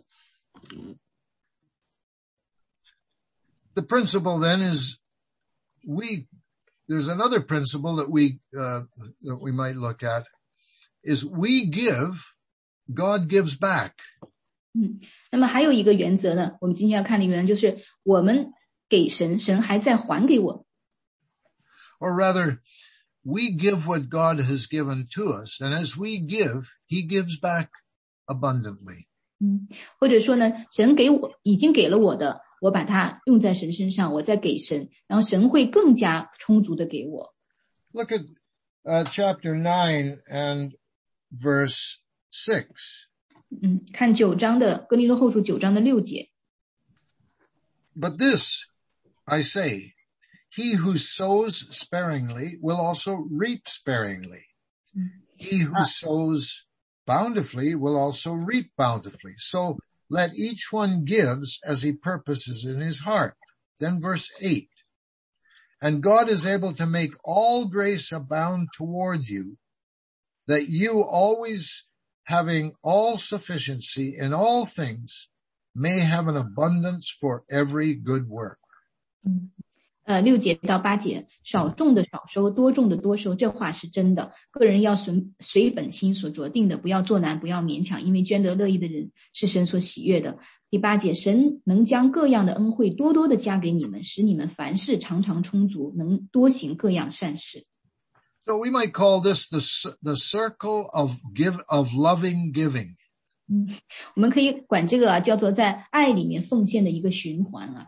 the principle then is there's another principle that we might look at is we give, God gives back. 那么还有一个原则呢，我们今天要看的一个原则就是我们给神，神还在还给我们。 Or rather, we give what God has given to us, and as we give, He gives back abundantly. 或者说呢，神已经给了我的，我把它用在神身上，我再给神，然后神会更加充足的给我。 Look at chapter 9 and verse 6. 看9章的哥林多后书9章的6节。 But this I say, he who sows sparingly will also reap sparingly. He who sows bountifully will also reap bountifully. So let each one gives as he purposes in his heart. Then verse 8. And God is able to make all grace abound toward you, that you always having all sufficiency in all things may have an abundance for every good work. 6节到8节，少种的少收，多种的多收，这话是真的。个人要随本心所酌定的，不要做难，不要勉强，因为捐得乐意的人是神所喜悦的。第8节，神能将各样的恩惠多多的加给你们，使你们凡事常常充足，能多行各样善事。 So we might call this the circle of loving giving. 我们可以管这个叫做在爱里面奉献的一个循环啊。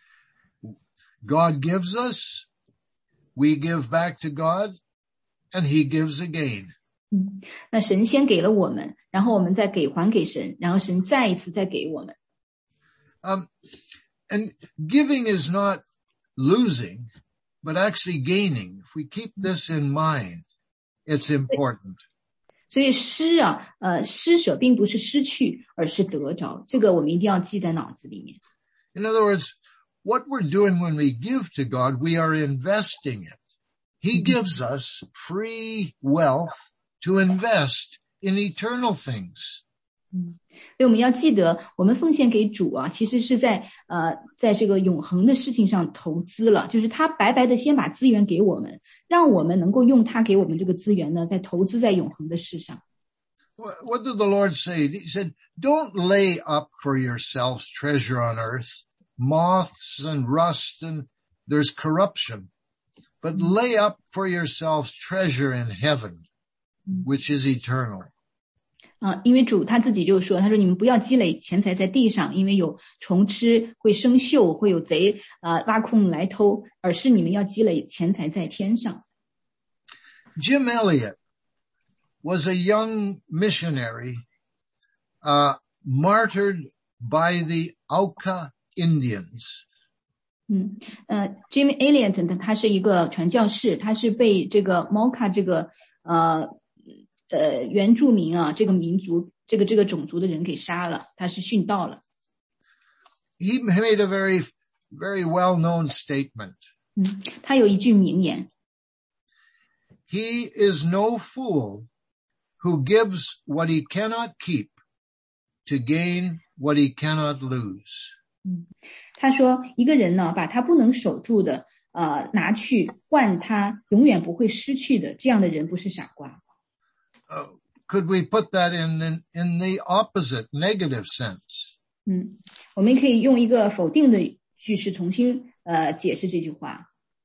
God gives us, we give back to God, and He gives again. 那神先给了我们，然后我们再还给神，然后神再一次再给我们。 And giving is not losing, but actually gaining. If we keep this in mind, it's important. 所以施舍并不是失去，而是得着，这个我们一定要记在脑子里面。 In other words, what we're doing when we give to God, we are investing it. He gives us free wealth to invest in eternal things. 所以我们要记得，我们奉献给主啊，其实是在这个永恒的事情上投资了，就是他白白的先把资源给我们，让我们能够用他给我们这个资源呢，在投资在永恒的事上。 What did the Lord say? He said, "Don't lay up for yourselves treasure on earth, moths and rust, and there's corruption, but lay up for yourselves treasure in heaven, which is eternal." 因为主他自己就说，他说你们不要积累钱财在地上，因为有虫吃，会生锈，会有贼挖空来偷，而是你们要积累钱财在天上。 Jim Elliot was a young missionary, martyred by the Auca Indians. Jim Elliot 他是一个传教士，他是被这个 Auca 这个原住民啊，这个民族这个种族的人给杀了，他是殉道了。 He made a very, very well-known statement. 他有一句名言。 He is no fool who gives what he cannot keep to gain what he cannot lose. 他说，一个人呢，把他不能守住的拿去换他永远不会失去的，这样的人不是傻瓜。 Could we put that in the opposite, negative sense? 我们可以用一个否定的句式重新解释这句话。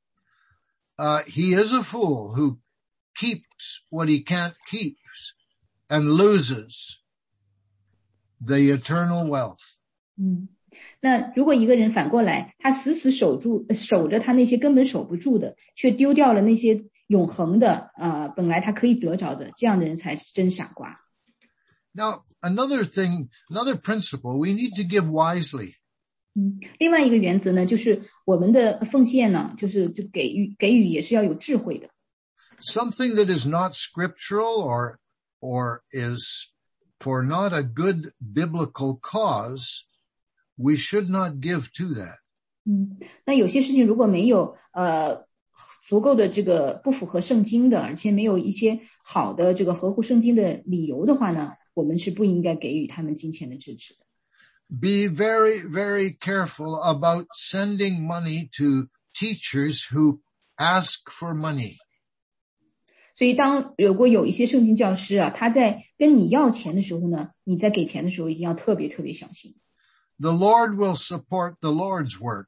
He is a fool who keeps what he can't keep and loses the eternal wealth. 那如果一个人反过来，他死死守着他那些根本守不住的，却丢掉了那些永恒的本来他可以得着的，这样的人才是真傻瓜。 Now, another principle, we need to give wisely. 另外一个原则呢，就是我们的奉献呢，就给予也是要有智慧的。 Something that is not scriptural or is for not a good biblical cause, we should not give to that. 那有些事情如果没有足够的这个不符合圣经的，而且没有一些好的这个合乎圣经的理由的话呢，我们是不应该给予他们金钱的支持的。 Be very, very careful about sending money to teachers who ask for money. 所以如果有一些圣经教师他在跟你要钱的时候呢，你在给钱的时候一定要特别特别小心。 The Lord will support the Lord's work.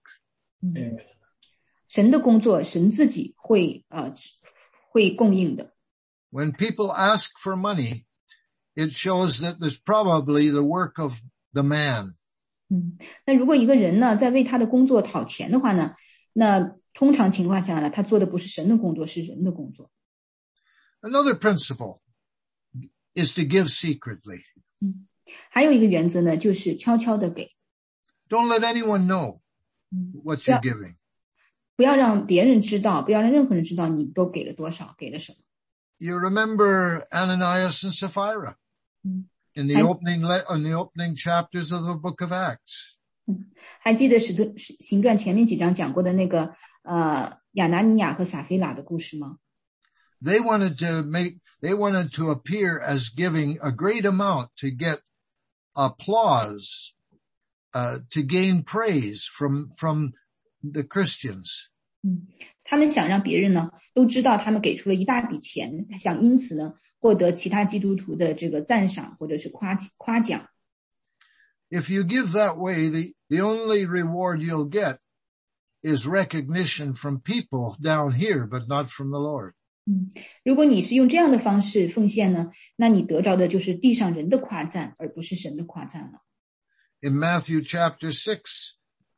神的工作，神自己会供应的。 When people ask for money, it shows that there's probably the work of the man. 那如果一个人呢在为他的工作讨钱的话呢，那通常情况下呢，他做的不是神的工作，是人的工作。 Another principle is to give secretly. 还有一个原则呢，就是悄悄的给。 Don't let anyone know what you're giving. 不要让别人知道，不要让任何人知道你都给了多少，给了什么。 You remember Ananias and Sapphira in the opening chapters of the book of Acts. 还记得使徒行传前面几章讲过的那个亚拿尼亚和撒非拉的故事吗？ They wanted to appear as giving a great amount to get applause, to gain praise from the Christians. 他们想让别人呢都知道他们给出了一大笔钱，想因此呢获得其他基督徒的这个赞赏或者是夸奖。 If you give that way, the only reward you'll get is recognition from people down here, but not from the Lord. 如果你是用这样的方式奉献呢，那你得着的就是地上人的夸赞，而不是神的夸赞了。 In Matthew chapter 6,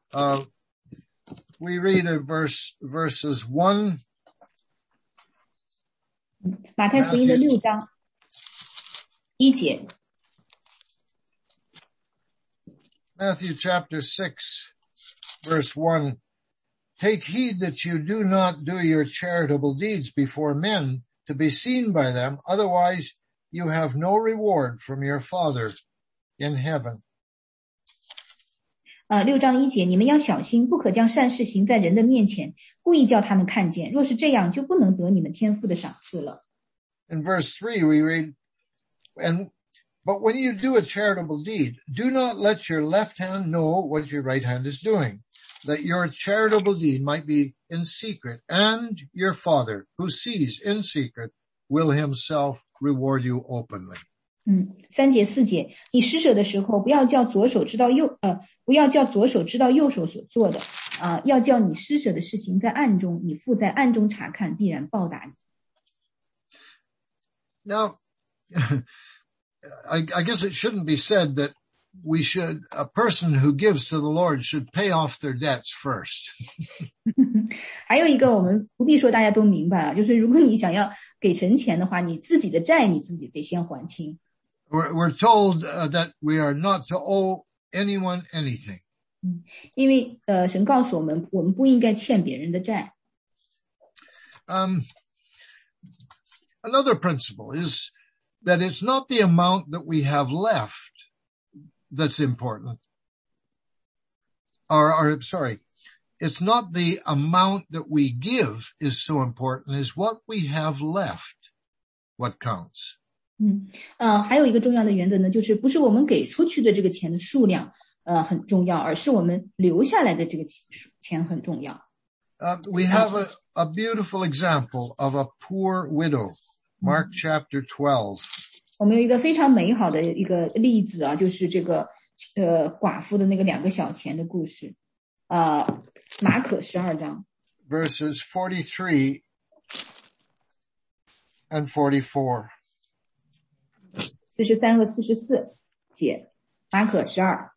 we read in verses 1. 马太福音的6章1节。 Matthew chapter 6, verse 1. Take heed that you do not do your charitable deeds before men to be seen by them, otherwise you have no reward from your Father in heaven. 6章1节，你们要小心，不可将善事行在人的面前，故意叫他们看见。若是这样，就不能得你们天父的赏赐了。 In verse 3 we read, But when you do a charitable deed, do not let your left hand know what your right hand is doing, that your charitable deed might be in secret, and your Father, who sees in secret, will himself reward you openly. 3节4节，你施舍的时候，不要叫左手知道右手所做的，要叫你施舍的事行在暗中，你父在暗中查看，必然报答你。 Now, I guess it shouldn't be said that a person who gives to the Lord should pay off their debts first. 还有一个我们不必说大家都明白就是如果你想要给神钱的话，你自己的债你自己得先还清。 We're told that we are not to owe anyone anything. 因为神告诉我们不应该欠别人的债。 Another principle is that it's not the amount that we have left that's important. It's not the amount that we give is so important as what we have left, what counts. 还有一个重要的原则呢，就是不是我们给出去的这个钱的数量很重要，而是我们留下来的这个钱很重要。 We have a beautiful example of a poor widow. Mark chapter 12. 我们有一个非常美好的一个例子啊，就是这个寡妇的那个2个小钱的故事。马可12章 verses 43 and 44. 43和44节，马可12。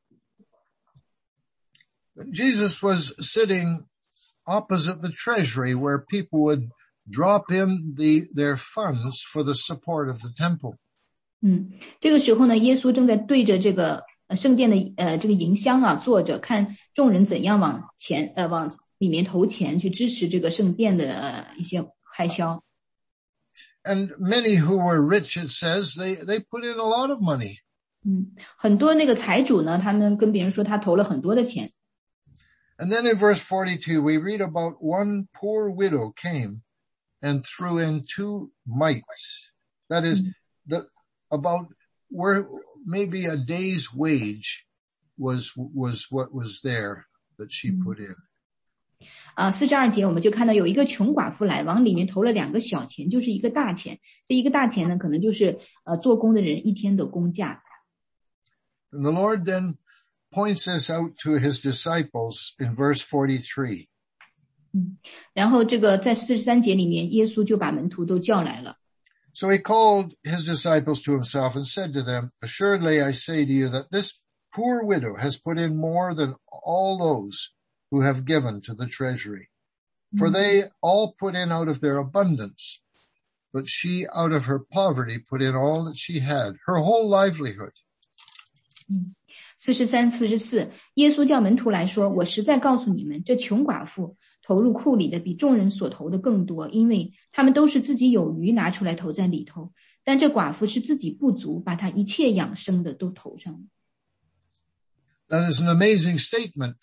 Jesus was sitting opposite the treasury where people would drop in their funds for the support of the temple. 这个时候呢，耶稣正在对着这个圣殿的这个银箱啊坐着，看众人怎样往里面投钱去支持这个圣殿的一些开销。 And many who were rich, it says, they put in a lot of money. 很多那个财主呢，他们跟别人说他投了很多的钱。 And then in verse 42, we read about one poor widow came and threw in 2 mites. That is, about where maybe a day's wage was what was there that she put in. 42节我们就看到有一个穷寡妇来，往里面投了2个小钱，就是一个大钱。这一个大钱呢，可能就是做工的人一天的工价。 And the Lord then points this out to his disciples in verse 43. 然后这个在43节里面，耶稣就把门徒都叫来了。 So he called his disciples to himself and said to them, Assuredly I say to you that this poor widow has put in more than all those who have given to the treasury. For they all put in out of their abundance, but she out of her poverty put in all that she had, her whole livelihood. 43、44，耶稣叫门徒来说，我实在告诉你们，这穷寡妇投入库里的比众人所投的更多，因为他们都是自己有余拿出来投在里头，但这寡妇是自己不足，把她一切养生的都投上了。 That is an amazing statement.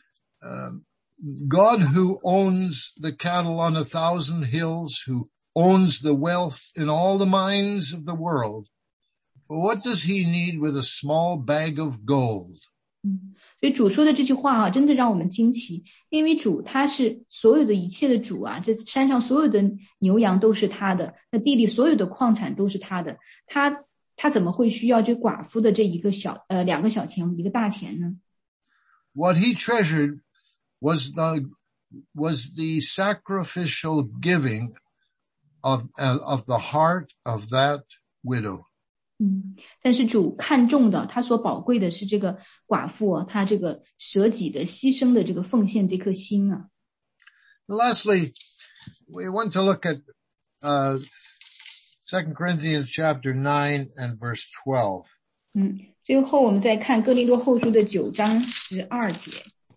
God who owns the cattle on 1,000 hills, who owns the wealth in all the mines of the world, what does he need with a small bag of gold? 所以主说的这句话啊，真的让我们惊奇，因为主他是所有的一切的主啊，这山上所有的牛羊都是他的，那地里所有的矿产都是他的，他怎么会需要这寡妇的这2个小钱1个大钱呢？ What he treasured was the sacrificial giving of the heart of that widow. 但是主看重的，他所宝贵的是这个寡妇啊，他这个舍己的牺牲的这个奉献这颗心啊。 Lastly, we want to look at 2 Corinthians chapter 9 and verse 12. 最后我们再看哥林多后书的9章12节。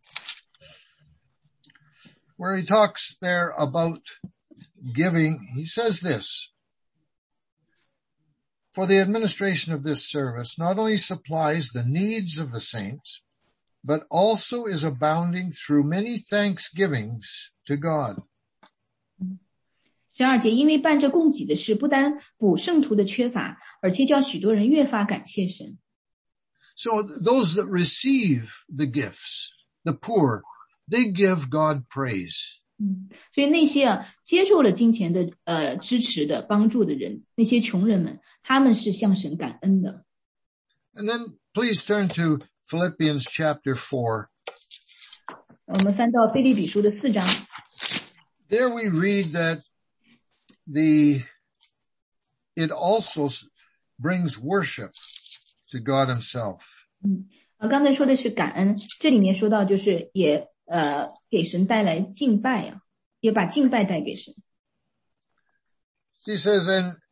Where he talks there about giving, he says this, For the administration of this service not only supplies the needs of the saints, but also is abounding through many thanksgivings to God. 12节，因为办这供给的事，不单补圣徒的缺乏，而且叫许多人越发感谢神。 So those that receive the gifts, the poor, they give God praise. 所以那些接受了金钱的支持的帮助的人，那些穷人们，他们是向神感恩的。 And then please turn to Philippians chapter 4. 我们翻到腓立比书的4章。 There we read that it also brings worship to God himself. 刚才说的是感恩，这里面说到就是也给神带来敬拜啊，也把敬拜带给神。 He says,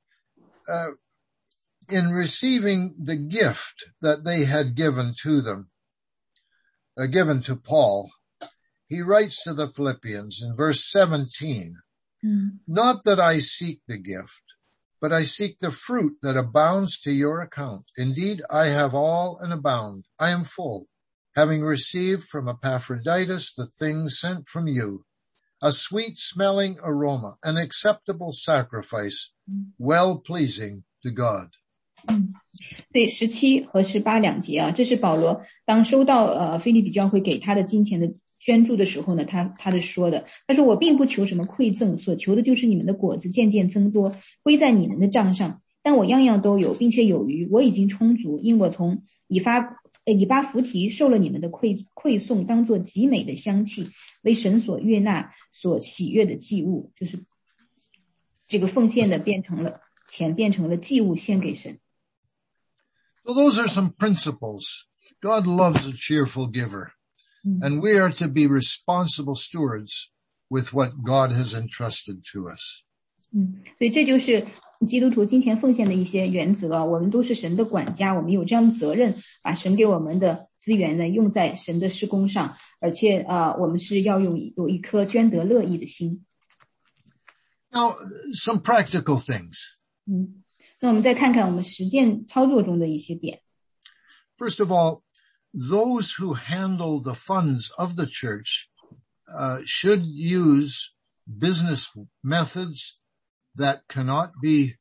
in receiving the gift that they had given to them, given to Paul, he writes to the Philippians in verse 17, Not that I seek the gift, but I seek the fruit that abounds to your account. Indeed, I have all and abound. I am full, having received from Epaphroditus the things sent from you, a sweet-smelling aroma, an acceptable sacrifice, well-pleasing to God. 对17和18两节啊，这是保罗当收到腓立比教会给他的金钱的捐助的时候呢，他是说的，他说我并不求什么馈赠，所求的就是你们的果子渐渐增多，归在你们的账上。但我样样都有，并且有余，我已经充足，因我从以巴弗提受了你们的馈送，当作极美的香气，为神所悦纳、所喜悦的祭物，就是这个奉献的变成了祭物献给神。 So those are some principles. God loves a cheerful giver, and we are to be responsible stewards with what God has entrusted to us. 所以这就是基督徒金钱奉献的一些原则。我们都是神的管家，我们有这样的责任，把神给我们的资源呢用在神的事工上，而且我们是要有一颗捐得乐意的心。 Now, some practical things. 那我们再看看我们实践操作中的一些点。 First of all, those who handle the funds of the church should use business methods that cannot be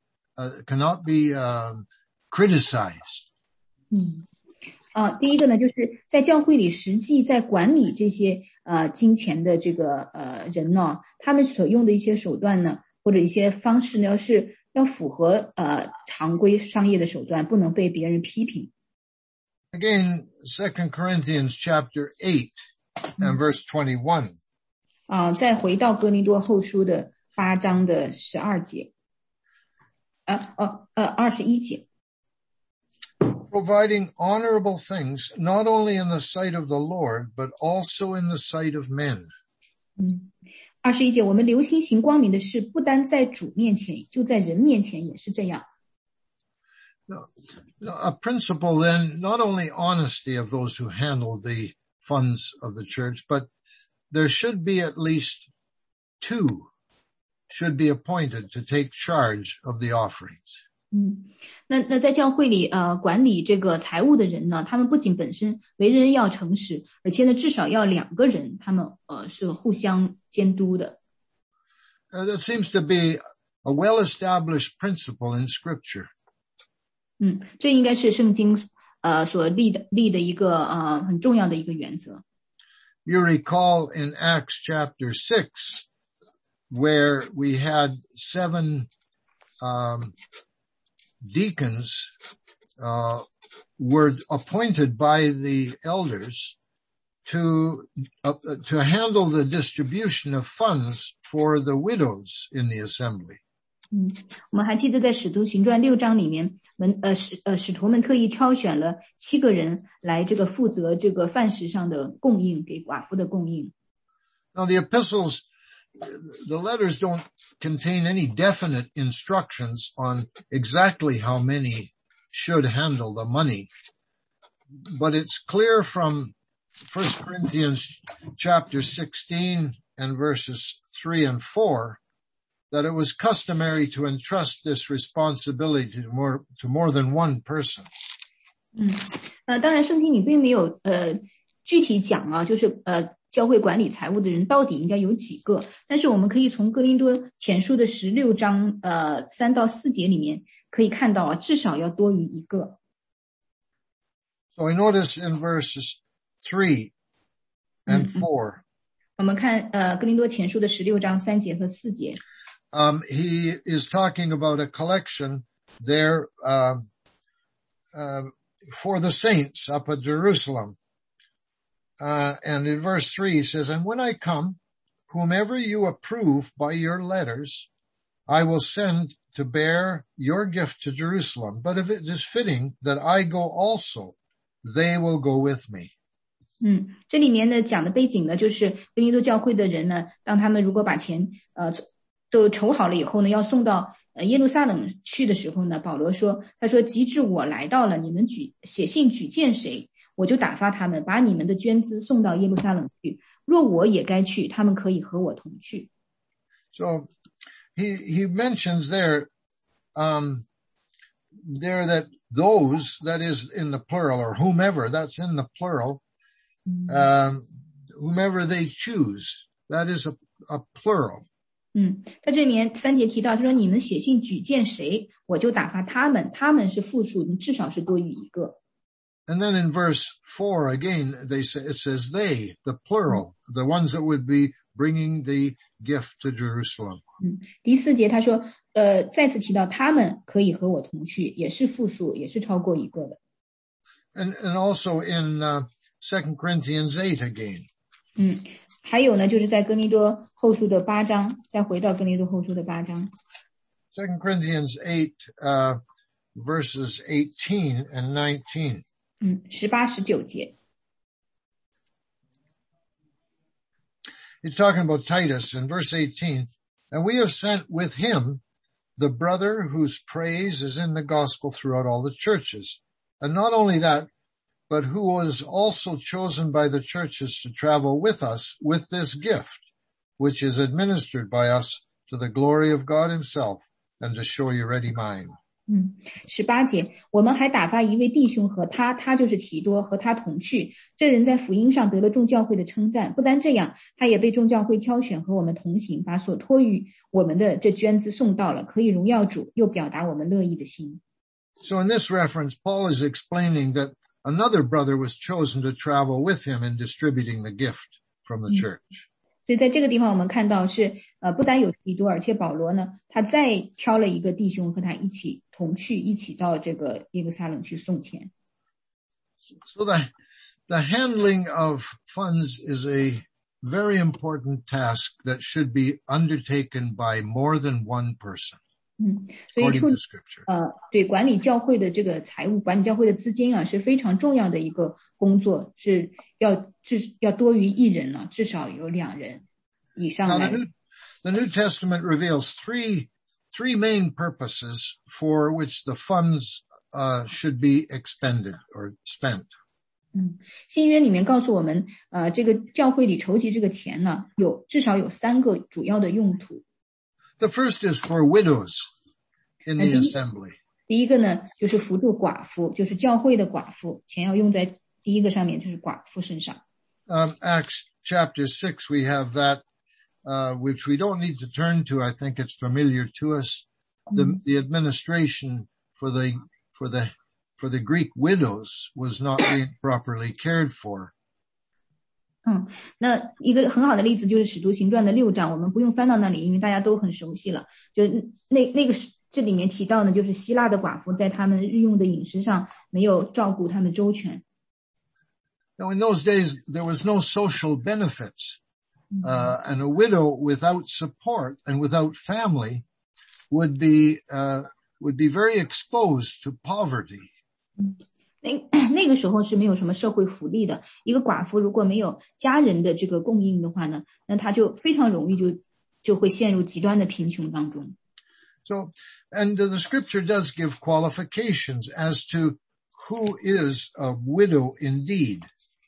criticized. 第一个呢，就是在教会里实际在管理这些金钱的这个人呢，他们所用的一些手段呢，或者一些方式呢，要符合常规商业的手段，不能被别人批评。 Again, 2 Corinthians chapter 8 and verse 21. 再回到哥林多后书的8章的12节，21节。 Providing honorable things, not only in the sight of the Lord, but also in the sight of men. 21节，我们留心行光明的事，不单在主面前，就在人面前也是这样。 A principle then, not only honesty of those who handle the funds of the church, but there should be at least 2 should be appointed to take charge of the offerings. 那在教会里管理这个财务的人呢，他们不仅本身为人要诚实，而且呢至少要2个人，他们是互相监督的。 That seems to be a well-established principle in Scripture. 这应该是圣经所立的一个很重要的一个原则。 You recall in Acts chapter 6, where we had 7 deacons were appointed by the elders to handle the distribution of funds for the widows in the assembly. 我们还记得在使徒行传6章里面，使徒们特意挑选了7个人来这个负责这个饭食上的供应，给寡妇的供应。 Now the epistles, the letters don't contain any definite instructions on exactly how many should handle the money, but it's clear from 1 Corinthians chapter 16 and verses 3 and 4 that it was customary to entrust this responsibility to more than one person. 当然圣经里并没有具体讲就是教会管理财务的人到底应该有几个，但是我们可以从哥林多前书的16章3到4节里面可以看到至少要多于1个。 So we notice in verses 3 and 4. 我们看哥林多前书的16章3节和4节。 He is talking about a collection there for the saints up at Jerusalem. And in verse 3 he says, "And when I come, whomever you approve by your letters, I will send to bear your gift to Jerusalem. But if it is fitting that I go also, they will go with me." 这里面呢讲的背景呢，就是哥林多教会的人呢，当他们如果把钱都筹好了以后呢，要送到耶路撒冷去的时候呢，保罗说，他说及至我来到了，你们写信举荐谁，我就打发他们把你们的捐资送到耶路撒冷去，若我也该去，他们可以和我同去。 So he mentions there that those, that is in the plural, or whomever, that's in the plural, whomever they choose, that is a plural. 在这里面3节提到，他说你们写信举荐谁，我就打发他们，他们是复数，至少是多于1个。 And then in verse 4 again, it says they, the plural, the ones that would be bringing the gift to Jerusalem. 第4节他说再次提到他们可以和我同去，也是复数，也是超过一个的。 And also in 2 Corinthians 8 again. 还有呢，就是在哥林多后书的8章，再回到哥林多后书的8章。 2 Corinthians 8 verses 18 and 19. 18、19节。 He's talking about Titus in verse 18. And we have sent with him the brother whose praise is in the gospel throughout all the churches. And not only that, but who was also chosen by the churches to travel with us with this gift, which is administered by us to the glory of God himself and to show your ready mind. 18节，我们还打发一位弟兄和他就是提多，和他同去。这人在福音上得了众教会的称赞，不单这样，他也被众教会挑选和我们同行，把所托于我们的这捐资送到了，可以荣耀主，又表达我们乐意的心。 So in this reference, Paul is explaining that another brother was chosen to travel with him in distributing the gift from the church. 所以在这个地方我们看到是不单有提多，而且保罗呢，他再挑了一个弟兄和他一起同去，一起到这个耶路撒冷去送钱。 So the handling of funds is a very important task that should be undertaken by more than one person. 所以 according to Scripture. 对，管理教会的这个财务，管理教会的资金啊，是非常重要的一个工作，是要多于一人呢，至少有2人以上来。 The New Testament reveals three main purposes for which the funds should be expended or spent. 新约里面告诉我们，这个教会里筹集这个钱呢，至少有3个主要的用途。 The first is for widows in the assembly. 第一个呢，就是扶助寡妇，就是教会的寡妇，钱要用在第一个上面，就是寡妇身上。 Acts chapter 6, we have that, which we don't need to turn to. I think it's familiar to us. The administration for the Greek widows was not being properly cared for. 那一个很好的例子就是使徒行传的6章，我们不用翻到那里，因为大家都很熟悉了。就那个这里面提到呢，就是希腊的寡妇在他们日用的饮食上没有照顾他们周全。 Now in those days there was no social benefits, and a widow without support and without family would be very exposed to poverty. 那个时候是没有什么社会福利的，一个寡妇如果没有家人的这个供应的话呢，那她就非常容易就会陷入极端的贫穷当中。 So, and the scripture does give qualifications as to who is a widow indeed.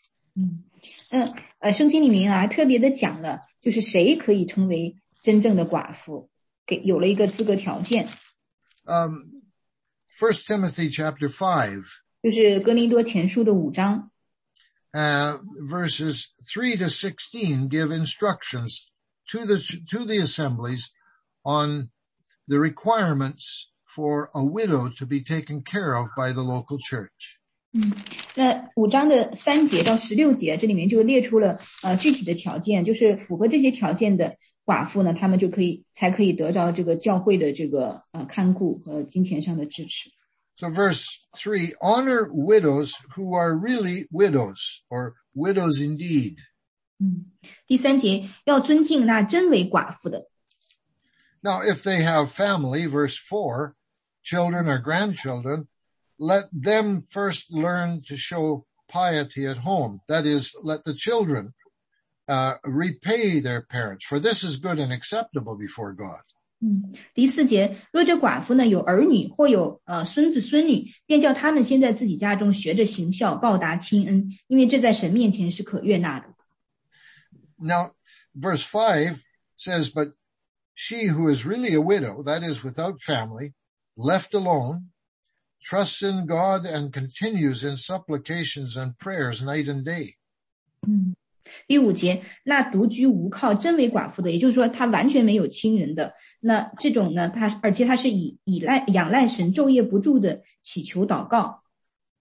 圣经里面还特别的讲了，就是谁可以成为真正的寡妇，有了一个资格条件。 1 Timothy chapter 5. 就是哥林多前书的5章。 Verses 3 to 16 give instructions to the assemblies on the requirements for a widow to be taken care of by the local church. 那5章的3节到16节，这里面就列出了具体的条件，就是符合这些条件的寡妇呢，他们才可以得到这个教会的这个看顾和金钱上的支持。 So verse 3, honor widows who are really widows or widows indeed. 第3节，要尊敬那真为寡妇的。 Now if they have family, verse 4, children or grandchildren, let them first learn to show piety at home. That is, let the children repay their parents, for this is good and acceptable before God. 第4节，若这寡妇呢有儿女或有孙子孙女，便叫他们先在自己家中学着行孝，报答亲恩，因为这在神面前是可悦纳的。 Now, verse 5 says, but she who is really a widow, that is without family, left alone, trusts in God and continues in supplications and prayers night and day. 第5节，那独居无靠真为寡妇的，也就是说她完全没有亲人的，那这种呢，而且她是仰赖神，昼夜不住的祈求祷告。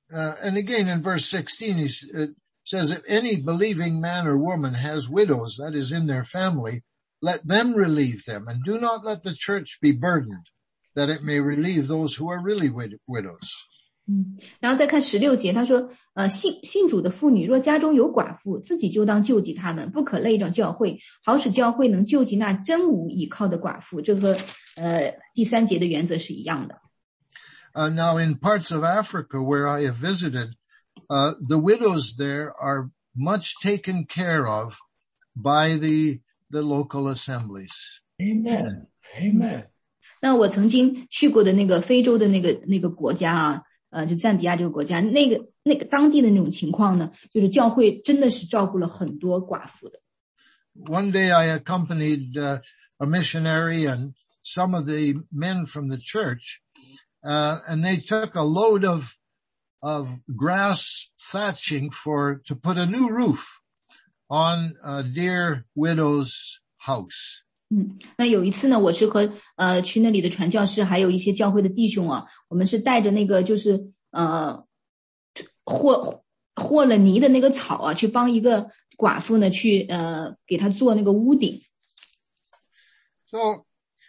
And again in verse 16, it says, if any believing man or woman has widows, that is in their family, let them relieve them, and do not let the church be burdened, that it may relieve those who are really widows. 然后再看16节，他说，信主的妇女若家中有寡妇，自己就当救济他们，不可累着教会，好使教会能救济那真无倚靠的寡妇。这和第3节的原则是一样的。 Now in parts of Africa where I have visited, the widows there are much taken care of by the local assemblies. Amen. Amen. 那我曾经去过的那个非洲的那个国家啊，就赞比亚这个国家，那个当地的那种情况呢，就是教会真的是照顾了很多寡妇的。 One day I accompanied a missionary and some of the men from the church, and they took a load of grass thatching to put a new roof on a dear widow's house. 那有一次呢，我是和去那里的传教士还有一些教会的弟兄啊，我们是带着那个就是和了泥的那个草啊，去帮一个寡妇呢去给她做那个屋顶。 So,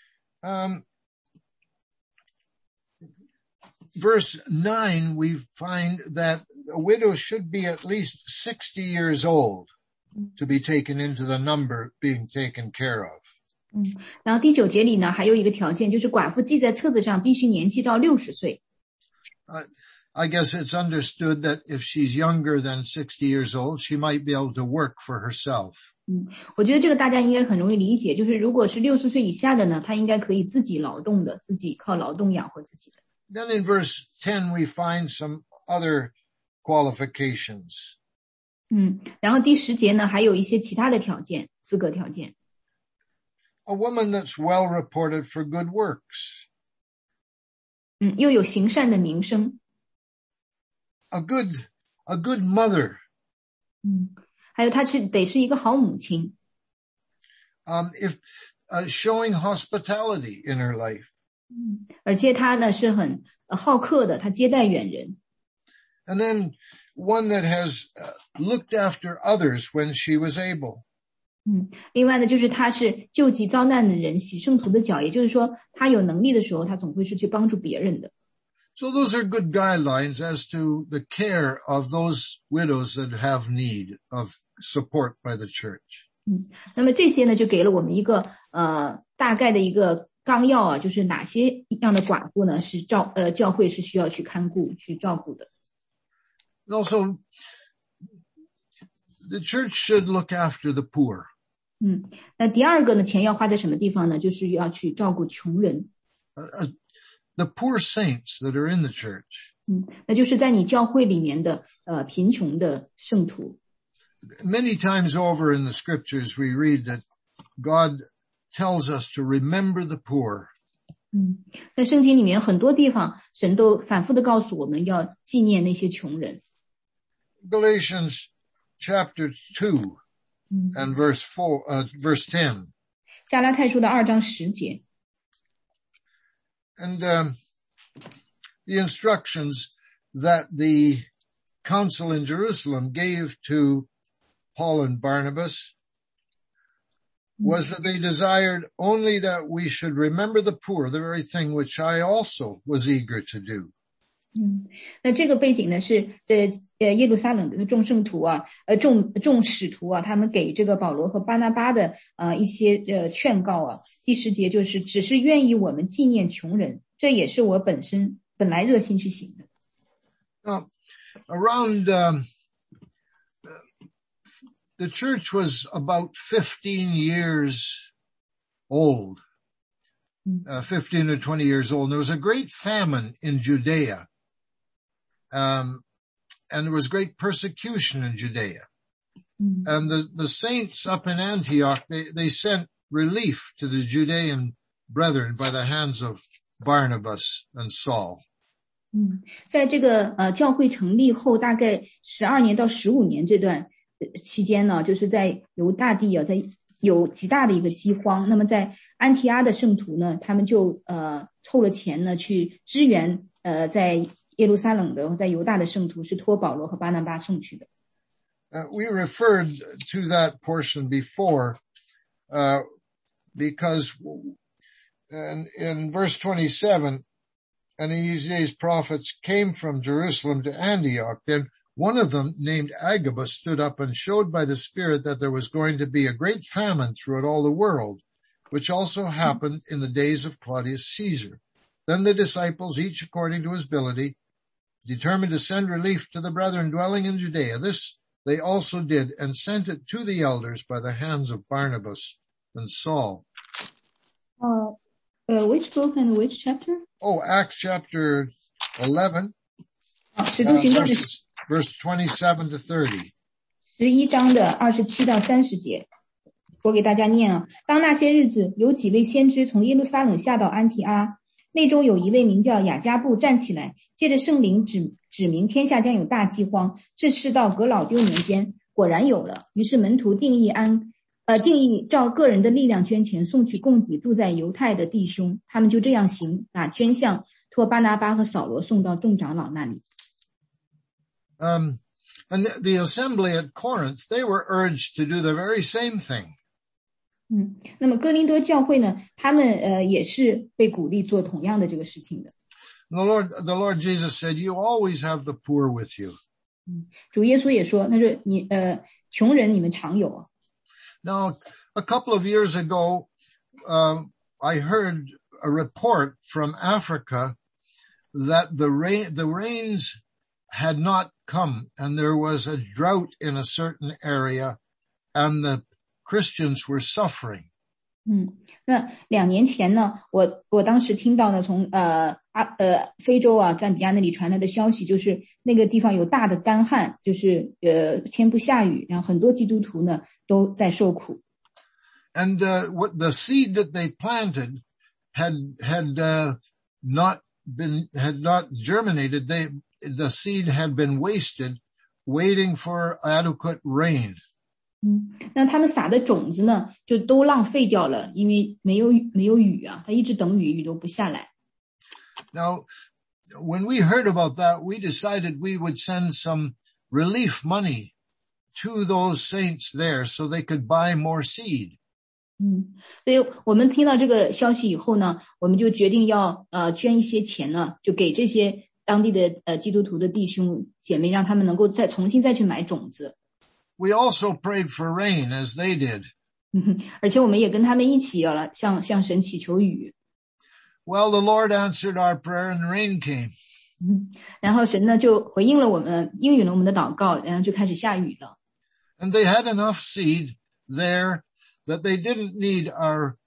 verse 9, we find that a widow should be at least 60 years old to be taken into the number being taken care of. 然后第9节里呢，还有一个条件，就是寡妇记在册子上必须年纪到60岁。 I guess it's understood that if she's younger than 60 years old, she might be able to work for herself. 我觉得这个大家应该很容易理解，就是如果是60岁以下的呢，她应该可以自己劳动的，自己靠劳动养活自己的。 Then in verse 10, we find some other qualifications. 然后第10节呢，还有一些其他的条件，资格条件。 A woman that's well reported for good works. 又有行善的名声。 A good mother. 还有她得是一个好母亲。 If showing hospitality in her life. 而且她呢是很好客的，她接待远人。 And then one that has looked after others when she was able. 另外呢，就是她是救济遭难的人，洗圣徒的脚，也就是说，她有能力的时候，她总会是去帮助别人的。 So those are good guidelines as to the care of those widows that have need of support by the church. 那么这些呢，就给了我们一个大概的一个纲要啊，就是哪些样的寡妇呢是教会是需要去看顾、去照顾的。 Also, the church should look after the poor. 那第二个呢，钱要花在什么地方呢？就是要去照顾穷人。 The poor saints that are in the church. 那就是在你教会里面的贫穷的圣徒。 Many times over in the scriptures we read that God tells us to remember the poor. 在圣经里面很多地方，神都反复的告诉我们要纪念那些穷人。 Galatians chapter 2 and verse 10. 加拉太书的2章10节。 And the instructions that the council in Jerusalem gave to Paul and Barnabas was that they desired only that we should remember the poor, the very thing which I also was eager to do. 那这个背景呢是耶路撒冷的众圣徒啊，众使徒啊，他们给这个保罗和巴拿巴的一些劝告啊。第10节就是只是愿意我们纪念穷人，这也是我本来热心去行的。 Around the church was about 15 years old, 15 or 20 years old. And there was a great famine in Judea. And there was great persecution in Judea. And the saints up in Antioch, they sent relief to the Judean brethren by the hands of Barnabas and Saul. 在这个教会成立后大概12年到15年这段期间呢，就是在犹大地啊，在有极大的一个饥荒。那么在安提阿的圣徒呢，他们就凑了钱呢去支援在耶路撒冷的在犹大的圣徒是托保罗和巴拿巴送去的。 We referred to that portion before, because in verse 27, and these prophets came from Jerusalem to Antioch. Then one of them, named Agabus, stood up and showed by the Spirit that there was going to be a great famine throughout all the world, which also happened in the days of Claudius Caesar. Then the disciples, each according to his ability, determined to send relief to the brethren dwelling in Judea. This they also did, and sent it to the elders by the hands of Barnabas and Saul. Which book and which chapter? Oh, Acts chapter 11, verse 27 to 30. 11章的27到30节，我给大家念啊。当那些日子，有几位先知从耶路撒冷下到安提阿，内中有一位名叫雅加布站起来，借着圣灵指明天下将有大饥荒，这是到革老丢年间，果然有了。于是门徒定义照个人的力量捐钱，送去供给住在犹太的弟兄，他们就这样行，把捐项托巴拿巴和扫罗送到众长老那里。 And the assembly at Corinth, they were urged to do the very same thing. 那么哥林多教会呢，他们也是被鼓励做同样的这个事情的。 The Lord Jesus said, "You always have the poor with you." 主耶稣也说，他说你穷人你们常有啊。 Now, a couple of years ago, I heard a report from Africa that the rains had not come, and there was a drought in a certain area, and the Christians were suffering. 那2年前呢，我当时听到呢，从非洲啊赞比亚那里传来的消息，就是那个地方有大的干旱，就是天不下雨，然后很多基督徒呢都在受苦。 And what the seed that they planted had not germinated. The seed had been wasted, waiting for adequate rain. 那他们撒的种子呢，就都浪费掉了，因为没有雨啊，他一直等雨都不下来。 Now, when we heard about that, we decided we would send some relief money to those saints there so they could buy more seed. 所以我们听到这个消息以后呢，我们就决定要捐一些钱呢，就给这些当地的基督徒的弟兄姐妹，让他们能够重新去买种子。 We also prayed for rain as they did. 而且我们也跟他们一起向神祈求雨。 Well, the Lord answered our prayer and rain came. 然后神呢就回应了应允了我们的祷告，然后就开始下雨了。 And they had enough seed there that they didn't need our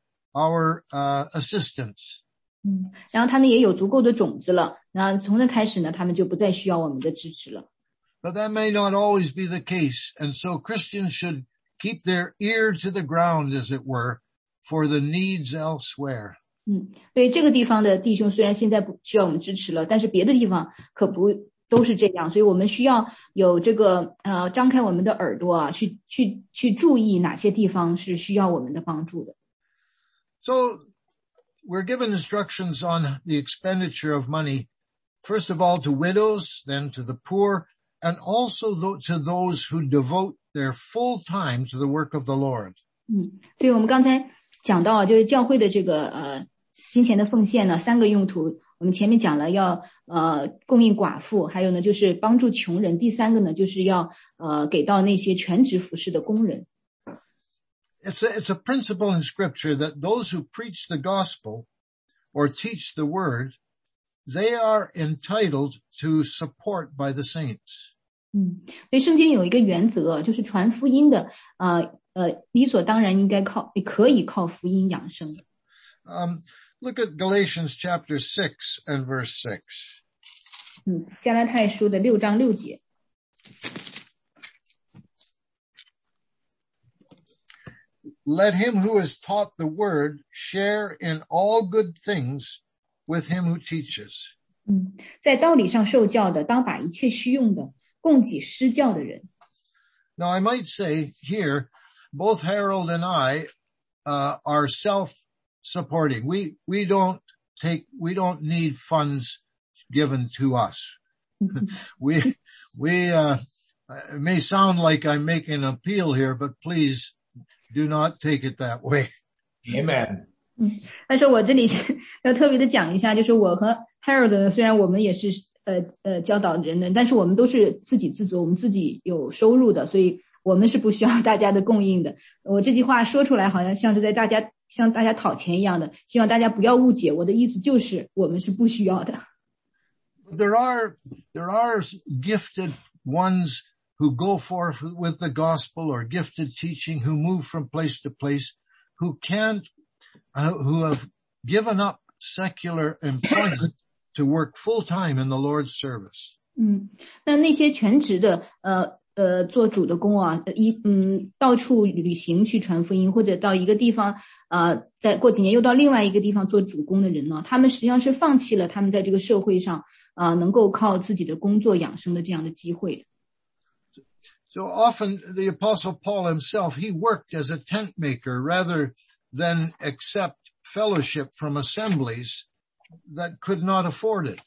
assistance. 然后他们也有足够的种子了，然后从那开始呢，他们就不再需要我们的支持了。 But that may not always be the case, and so Christians should keep their ear to the ground, as it were, for the needs elsewhere. 所以这个地方的弟兄虽然现在不需要我们支持了，但是别的地方可不都是这样，所以我们需要有这个张开我们的耳朵啊，去注意哪些地方是需要我们的帮助的。 So we're given instructions on the expenditure of money, first of all to widows, then to the poor, and also to those who devote their full time to the work of the Lord. 所以我们刚才讲到就是教会的这个金钱的奉献呢，3个用途。我们前面讲了要供应寡妇，还有呢就是帮助穷人，第3个呢就是要给到那些全职服侍的工人。 It's a principle in Scripture that those who preach the gospel or teach the word, they are entitled to support by the saints. 所以圣经有一个原则，就是传福音的理所当然可以靠福音养生。 Look at Galatians chapter 6 and verse 6. 加拉太书的6章6节。 Let him who is taught the word share in all good things with him who teaches. 在道理上受教的，当把一切虚用的供给施教的人。 Now I might say here, both Harold and I are self-supporting. We don't need funds given to us. We it may sound like I'm making an appeal here, but please do not take it that way. Amen. 但是我这里要特别的讲一下，就是我和 Harold 虽然我们也是教导人的，但是我们都是自给自足，我们自己有收入的，所以我们是不需要大家的供应的。我这句话说出来好像像是向大家讨钱一样的，希望大家不要误解，我的意思就是我们是不需要的。 There are gifted ones who go forth with the gospel or gifted teaching, who move from place to place, who have given up secular employment to work full time in the Lord's service. 那些全职的做主的工啊，到处旅行去传福音，或者到一个地方再过几年又到另外一个地方做主工的人呢，他们实际上是放弃了他们在这个社会上能够靠自己的工作养生的这样的机会的。 So often the Apostle Paul himself, he worked as a tent maker rather than accept fellowship from assemblies that could not afford it.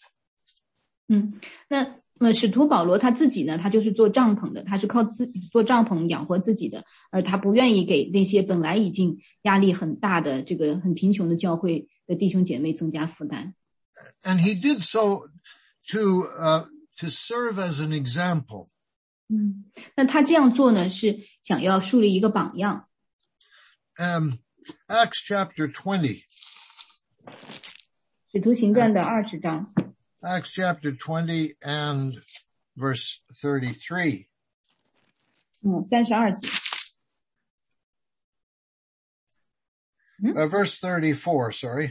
那使徒保罗他自己呢，他就是做帐篷的，他是靠自己做帐篷养活自己的，而他不愿意给那些本来已经压力很大的这个很贫穷的教会的弟兄姐妹增加负担。 And he did so to serve as an example. 那他这样做呢，是想要树立一个榜样。 Acts chapter 20. 使徒行传的20章。 Acts chapter 20 and verse 33. 32节。 Verse 34, sorry.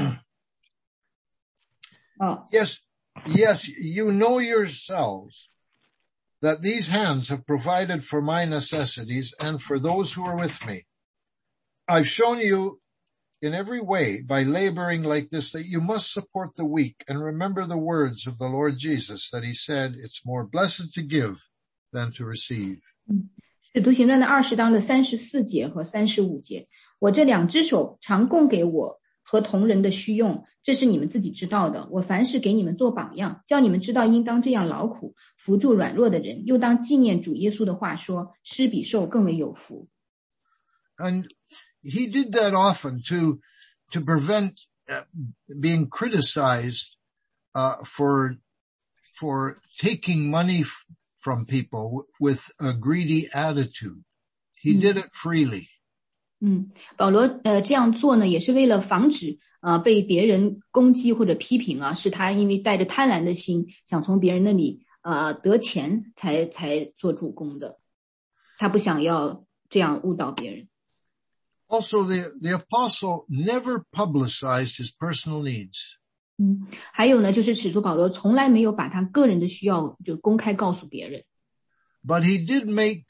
Oh. Yes, you know yourselves that these hands have provided for my necessities and for those who are with me. I've shown you in every way by laboring like this that you must support the weak and remember the words of the Lord Jesus that he said, it's more blessed to give than to receive. 使徒行传的20章的34节和35节，我这两只手常供给我和同人的需用，这是你们自己知道的。我凡事给你们做榜样，叫你们知道应当这样劳苦，扶助软弱的人，又当纪念主耶稣的话说，施比受更为有福。 And he did that often to prevent being criticized for taking money from people with a greedy attitude. He did it freely. 保罗这样做呢，也是为了防止被别人攻击或者批评啊，是他因为带着贪婪的心，想从别人那里得钱才做主公的，他不想要这样误导别人。 Also, the apostle never publicized his personal needs. 还有呢，就是使徒保罗从来没有把他个人的需要就公开告诉别人。 But he did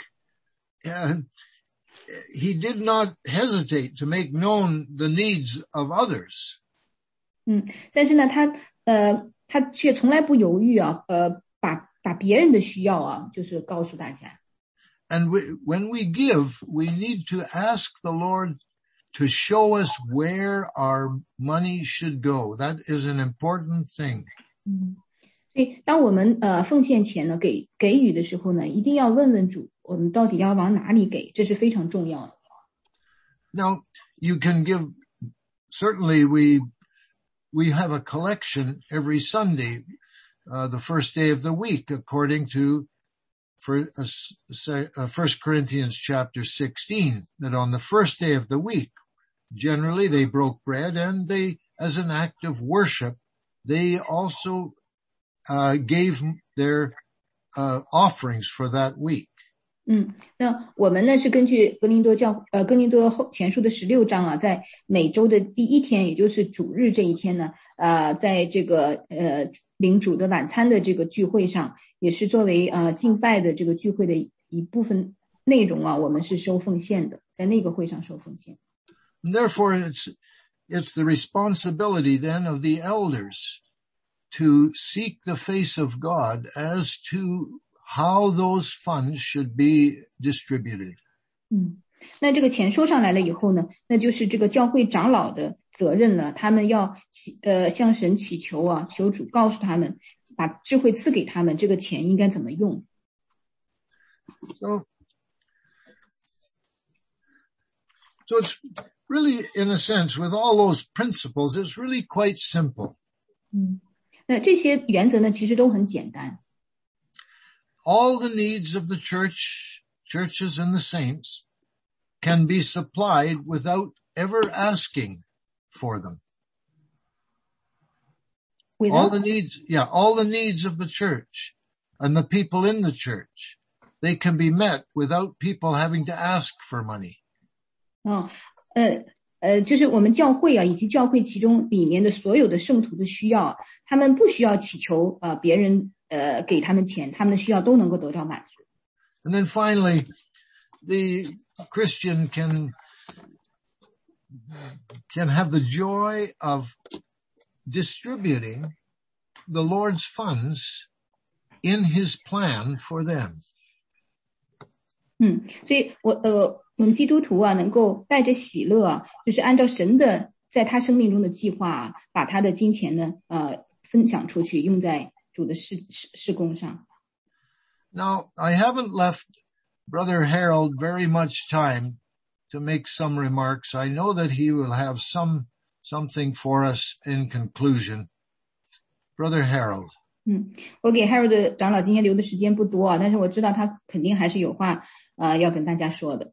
not hesitate to make known the needs of others. 但是呢，他却从来不犹豫啊，把别人的需要啊，就是告诉大家。 And when we give, we need to ask the Lord to show us where our money should go. That is an important thing. 所以当我们奉献钱呢，给予的时候呢，一定要问问主，我们到底要往哪里给，这是非常重要的。 Now, you can give, certainly we have a collection every Sunday, the first day of the week, according to 1 Corinthians chapter 16, that on the first day of the week, generally they broke bread and they, as an act of worship, they also gave their offerings for that week. 那我们呢是根据哥林多前书的16章啊，在每周的第一天，也就是主日这一天呢，在这个领主的晚餐的这个聚會上，也是作为敬拜的这个聚會的一部分内容啊，我们是收奉献的，在那个会上收奉献。 Therefore, it's the responsibility then of the elders to seek the face of God as to how those funds should be distributed. 那这个钱收上来了以后呢，那就是这个教会长老的责任了，他们要向神祈求啊，求主告诉他们把智慧赐给他们，这个钱应该怎么用。 So it's really, in a sense, with all those principles, it's really quite simple. 那这些原则呢，其实都很简单。 All the needs of the churches and the saints can be supplied without ever asking for them. All the needs of the church and the people in the church, they can be met without people having to ask for money. 就是我们教会啊，以及教会其中里面的所有的圣徒的需要，他们不需要祈求别人给他们钱，他们的需要都能够得到满足。 And then finally, the Christian can have the joy of distributing the Lord's funds in his plan for them. 所以我们基督徒啊，能够带着喜乐，就是按照神的在他生命中的计划，把他的金钱呢分享出去，用在主的事工上。 Now, I haven't left Brother Harold very much time to make some remarks. I know that he will have something for us in conclusion. Brother Harold. 我给 Harold 长老今天留的时间不多啊，但是我知道他肯定还是有话要跟大家说的。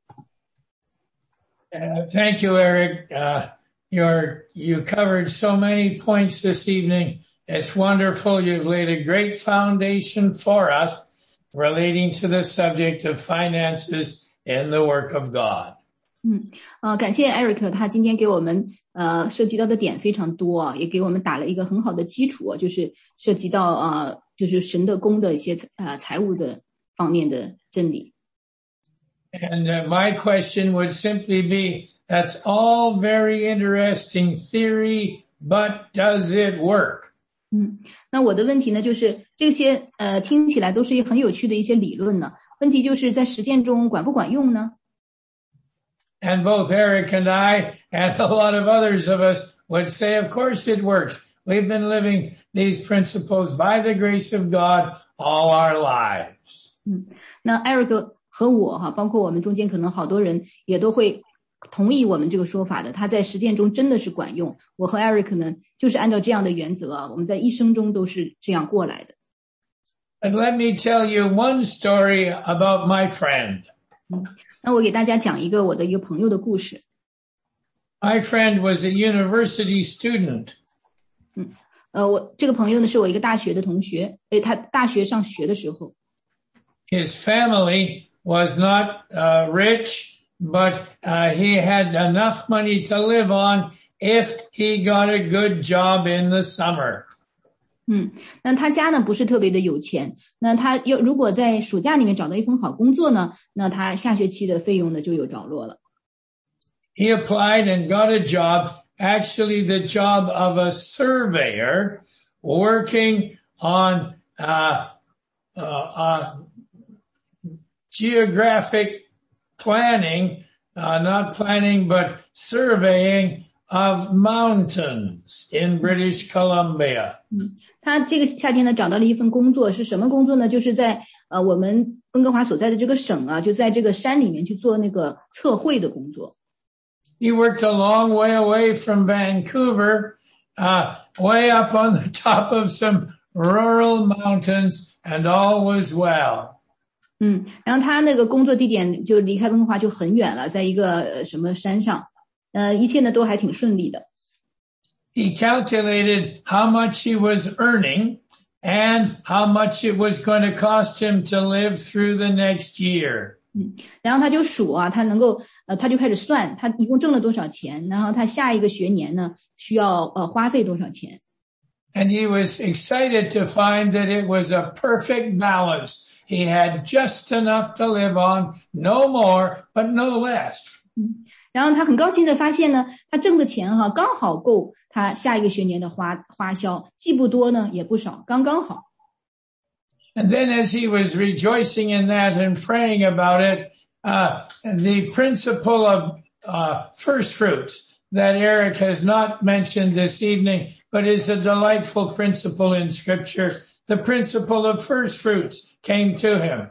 Thank you, Eric. You covered so many points this evening. It's wonderful. You've laid a great foundation for us relating to the subject of finances in the work of God. 感谢 Eric， 他今天给我们涉及到的点非常多啊，也给我们打了一个很好的基础，就是涉及到就是神的工的一些财务的方面的真理。 And my question would simply be, that's all very interesting theory, but does it work? 那我的问题呢，就是这些听起来都是很有趣的一些理论呢，问题就是在实践中管不管用呢？ And both Eric and I and a lot of others of us would say, of course it works. We've been living these principles by the grace of God all our lives. 那 Eric 和我包括我们中间可能好多人也都会同意我们这个说法的，他在实践中真的是管用。我和 Eric 呢，就是按照这样的原则我们在一生中都是这样过来的。 And let me tell you one story about my friend. 那我给大家讲一个我的一个朋友的故事。 My friend was a university student. 我这个朋友呢是我一个大学的同学，他大学上学的时候。 His family was not rich, but he had enough money to live on if he got a good job in the summer. 那他家呢不是特别的有钱，那他如果在暑假里面找到一份好工作呢，那他下学期的费用呢就有着落了。 He applied and got a job, actually the job of a surveyor working on geographic planning, not planning, but surveying of mountains in British Columbia. 他这个夏天呢找到了一份工作，是什么工作呢？就是在我们温哥华所在的这个省啊，就在这个山里面去做那个测绘的工作。 He worked a long way away from Vancouver, way up on the top of some rural mountains, and all was well. 然后他那个工作地点就离开温哥华就很远了，在一个什么山上，一切呢都还挺顺利的。 He calculated how much he was earning and how much it was going to cost him to live through the next year. 然后他就数啊，他能够他就开始算他一共挣了多少钱，然后他下一个学年呢需要花费多少钱。 And he was excited to find that it was a perfect balance. He had just enough to live on, no more, but no less. 然后他很高兴的发现呢，他挣的钱刚好够他下一个学年的花销，既不多呢，也不少，刚刚好。 And then as he was rejoicing in that and praying about it, the principle of first fruits that Eric has not mentioned this evening, but is a delightful principle in Scripture, the principle of first fruits came to him.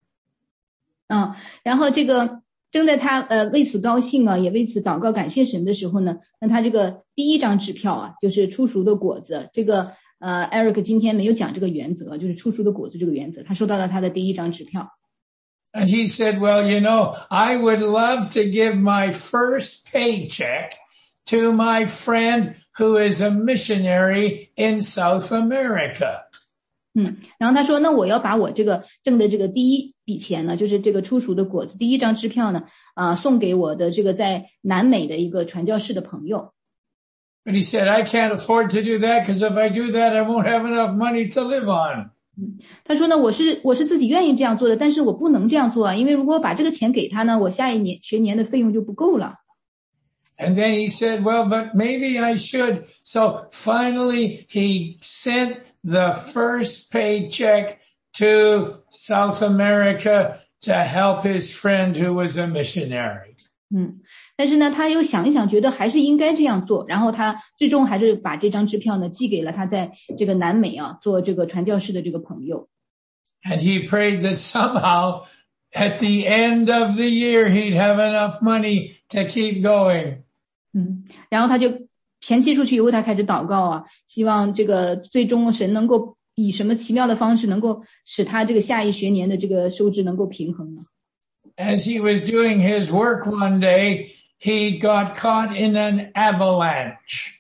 然后这个正在他为此高兴啊，也为此祷告感谢神的时候呢，那他这个第一张支票啊，就是初熟的果子。这个Eric 今天没有讲这个原则，就是初熟的果子这个原则，他收到了他的第一张支票。 And he said, well, you know, I would love to give my first paycheck to my friend who is a missionary in South America. 然后他说，那我要把我这个挣的这个第一笔钱呢，就是这个初熟的果子，第一张支票呢，送给我的这个在南美的一个传教士的朋友。 But he said, I can't afford to do that because if I do that, I won't have enough money to live on. 他说呢，我是自己愿意这样做的，但是我不能这样做啊，因为如果把这个钱给他呢，我下一年学年的费用就不够了。 And then he said, well, but maybe I should. So finally he sent the first paycheck to South America to help his friend who was a missionary. 但是呢，他又想一想，觉得还是应该这样做，然后他最终还是把这张支票呢寄给了他在这个南美啊做这个传教士的这个朋友。 And he prayed that somehow at the end of the year he'd have enough money to keep going. 然后他就钱寄出去以后，他开始祷告啊，希望这个最终神能够以什么奇妙的方式能够使他这个下一学年的这个收支能够平衡呢？ As he was doing his work one day, he got caught in an avalanche.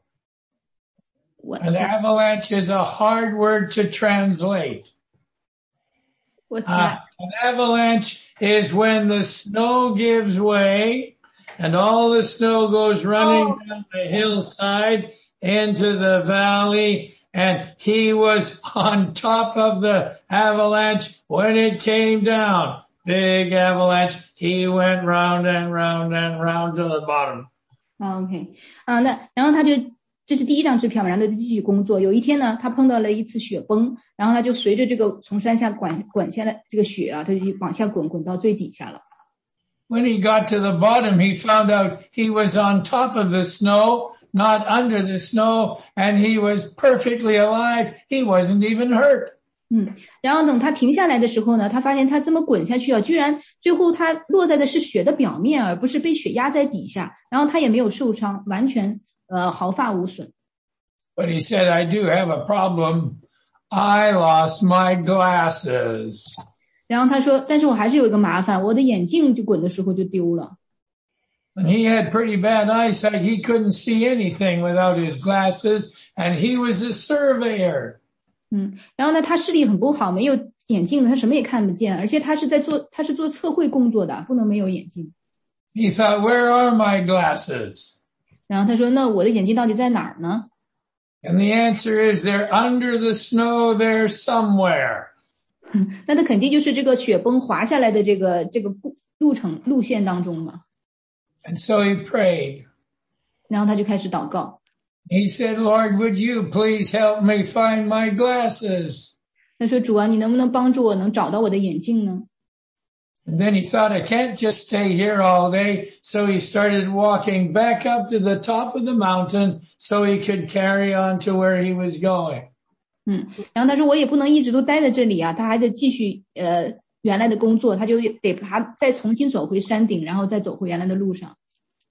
An avalanche is a hard word to translate. What's that? An avalanche is when the snow gives way and all the snow goes running down the hillside into the valley, and he was on top of the avalanche when it came down. Big avalanche. He went round and round and round to the bottom. OK. 然后他就这是第一张支票嘛，然后他就继续工作。有一天呢，他碰到了一次雪崩，然后他就随着这个从山下滚下来这个雪啊，他就往下滚到最底下了。 When he got to the bottom, he found out he was on top of the snow, not under the snow, and he was perfectly alive. He wasn't even hurt. 然后等他停下来的时候呢，他发现他这么滚下去啊，居然最后他落在的是雪的表面，而不是被雪压在底下，然后他也没有受伤，完全毫发无损。 But he said, I do have a problem. I lost my glasses. 然后他说，但是我还是有一个麻烦，我的眼镜就滚的时候就丢了。 And he had pretty bad eyesight. He couldn't see anything without his glasses, and he was a surveyor. 然后呢，他视力很不好，没有眼镜，他什么也看不见，而且他是做测绘工作的，不能没有眼镜。 He thought, where are my glasses? 然后他说，那我的眼镜到底在哪儿呢？ And the answer is they're under the snow, they're somewhere. 那他肯定就是这个雪崩滑下来的这个路线当中嘛。 And so he prayed. 然后他就开始祷告。 He said, Lord, would you please help me find my glasses? 他说，主啊，你能不能帮助我能找到我的眼镜呢？ And then he thought, I can't just stay here all day. So he started walking back up to the top of the mountain so he could carry on to where he was going. 然后他说我也不能一直都待在这里啊，他还得继续原来的工作，他就得再重新走回山顶，然后再走回原来的路上。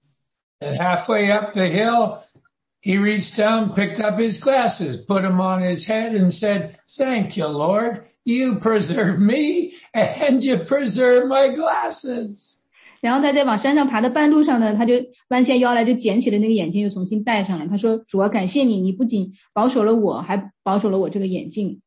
And halfway up the hill, he reached down, picked up his glasses, put them on his head and said, Thank you, Lord. You preserve me and you preserve my glasses. 然后他在往山上爬的半路上呢，他就弯下腰来，就捡起了那个眼镜，又重新戴上了。他说：“主啊，感谢你，你不仅保守了我，还保守了我这个眼镜。”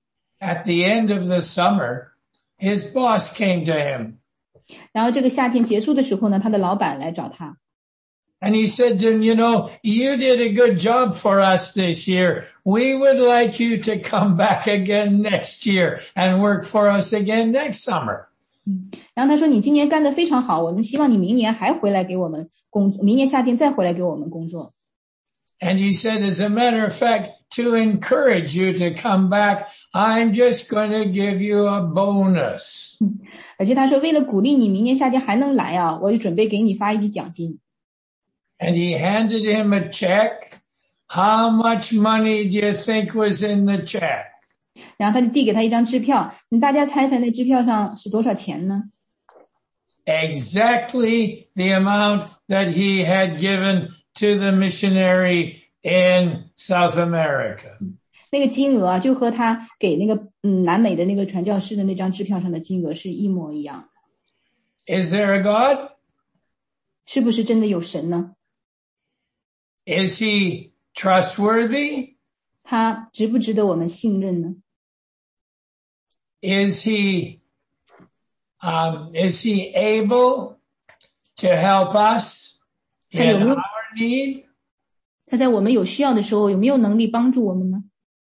At the end of the summer, his boss came to him. 然后这个夏天结束的时候呢，他的老板来找他。 And he said to him, you know, you did a good job for us this year. We would like you to come back again next year and work for us again next summer. 然后他说你今年干得非常好，我们希望你明年还回来给我们工作，明年夏天再回来给我们工作。 And he said, as a matter of fact, to encourage you to come back, I'm just going to give you a bonus. 而且他说为了鼓励你明年夏天还能来啊，我就准备给你发一笔奖金。 And he handed him a check. How much money do you think was in the check? 然后他就递给他一张支票，大家猜猜那支票上是多少钱呢？ Exactly the amount that he had given to the missionary in South America. 那个金额啊，就和他给那个南美的那个传教士的那张支票上的金额是一模一样的。 Is there a God? 是不是真的有神呢？ Is he trustworthy? 他值不值得我们信任呢？ Is he able to help us in our need? 他在我们有需要的时候有没有能力帮助我们呢？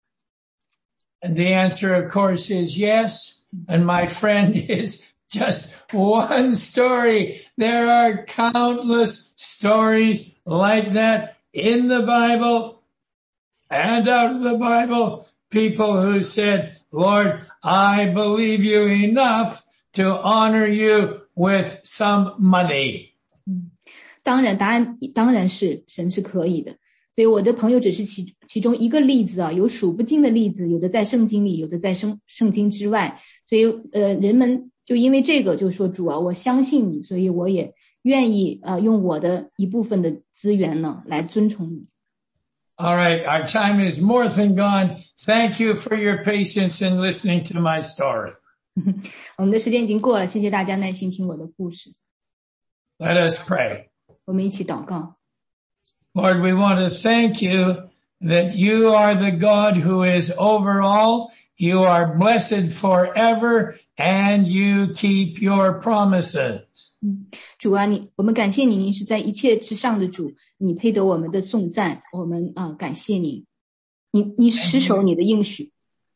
And the answer, of course, is yes. And my friend, is just one story. There are countless stories like that in the Bible and out of the Bible. People who said, Lord, I believe you enough to honor you with some money. 当然，答案当然是神是可以的。所以我的朋友只是其中一个例子啊，有数不尽的例子，有的在圣经里，有的在圣经之外。所以人们就因为这个就说主啊，我相信你，所以我也愿意用我的一部分的资源呢来尊崇你。 All right, our time is more than gone. Thank you for your patience in listening to my story. 我们的时间已经过了，谢谢大家耐心听我的故事。 Let us pray. 我们一起祷告。 Lord, we want to thank you that you are the God who is over all. You are blessed forever and you keep your promises. 主啊，我们感谢你，你是在一切之上的主，你配得我们的颂赞，我们感谢你，你持守你的应许。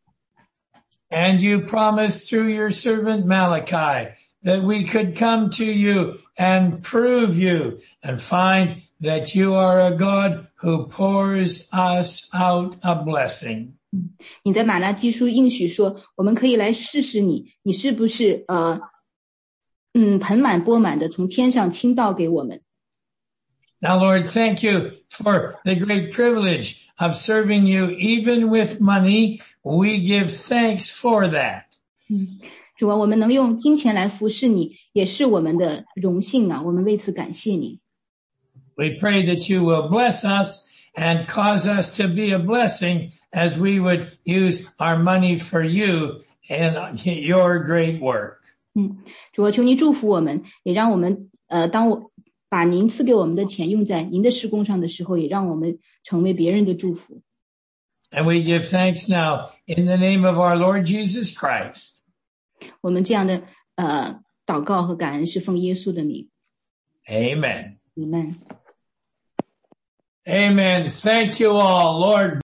And you promised through your servant Malachi that we could come to you and prove you and find that you are a God who pours us out a blessing. 你在马拉基书应许说，我们可以来试试你，你是不是盆满钵满的从天上倾倒给我们。 Now, Lord, thank you for the great privilege of serving you even with money. We give thanks for that. 主啊，我们能用金钱来服侍你，也是我们的荣幸啊，我们为此感谢你。 We pray that you will bless us and cause us to be a blessing as we would use our money for you and your great work. 主啊，求您祝福我们，也让我们当我把您赐给我们的钱用在您的事工上的时候，也让我们成为别人的祝福。 And we give thanks now in the name of our Lord Jesus Christ. 我们这样的祷告和感恩是奉耶稣的名。 Amen. Amen. Amen. Thank you all, Lord.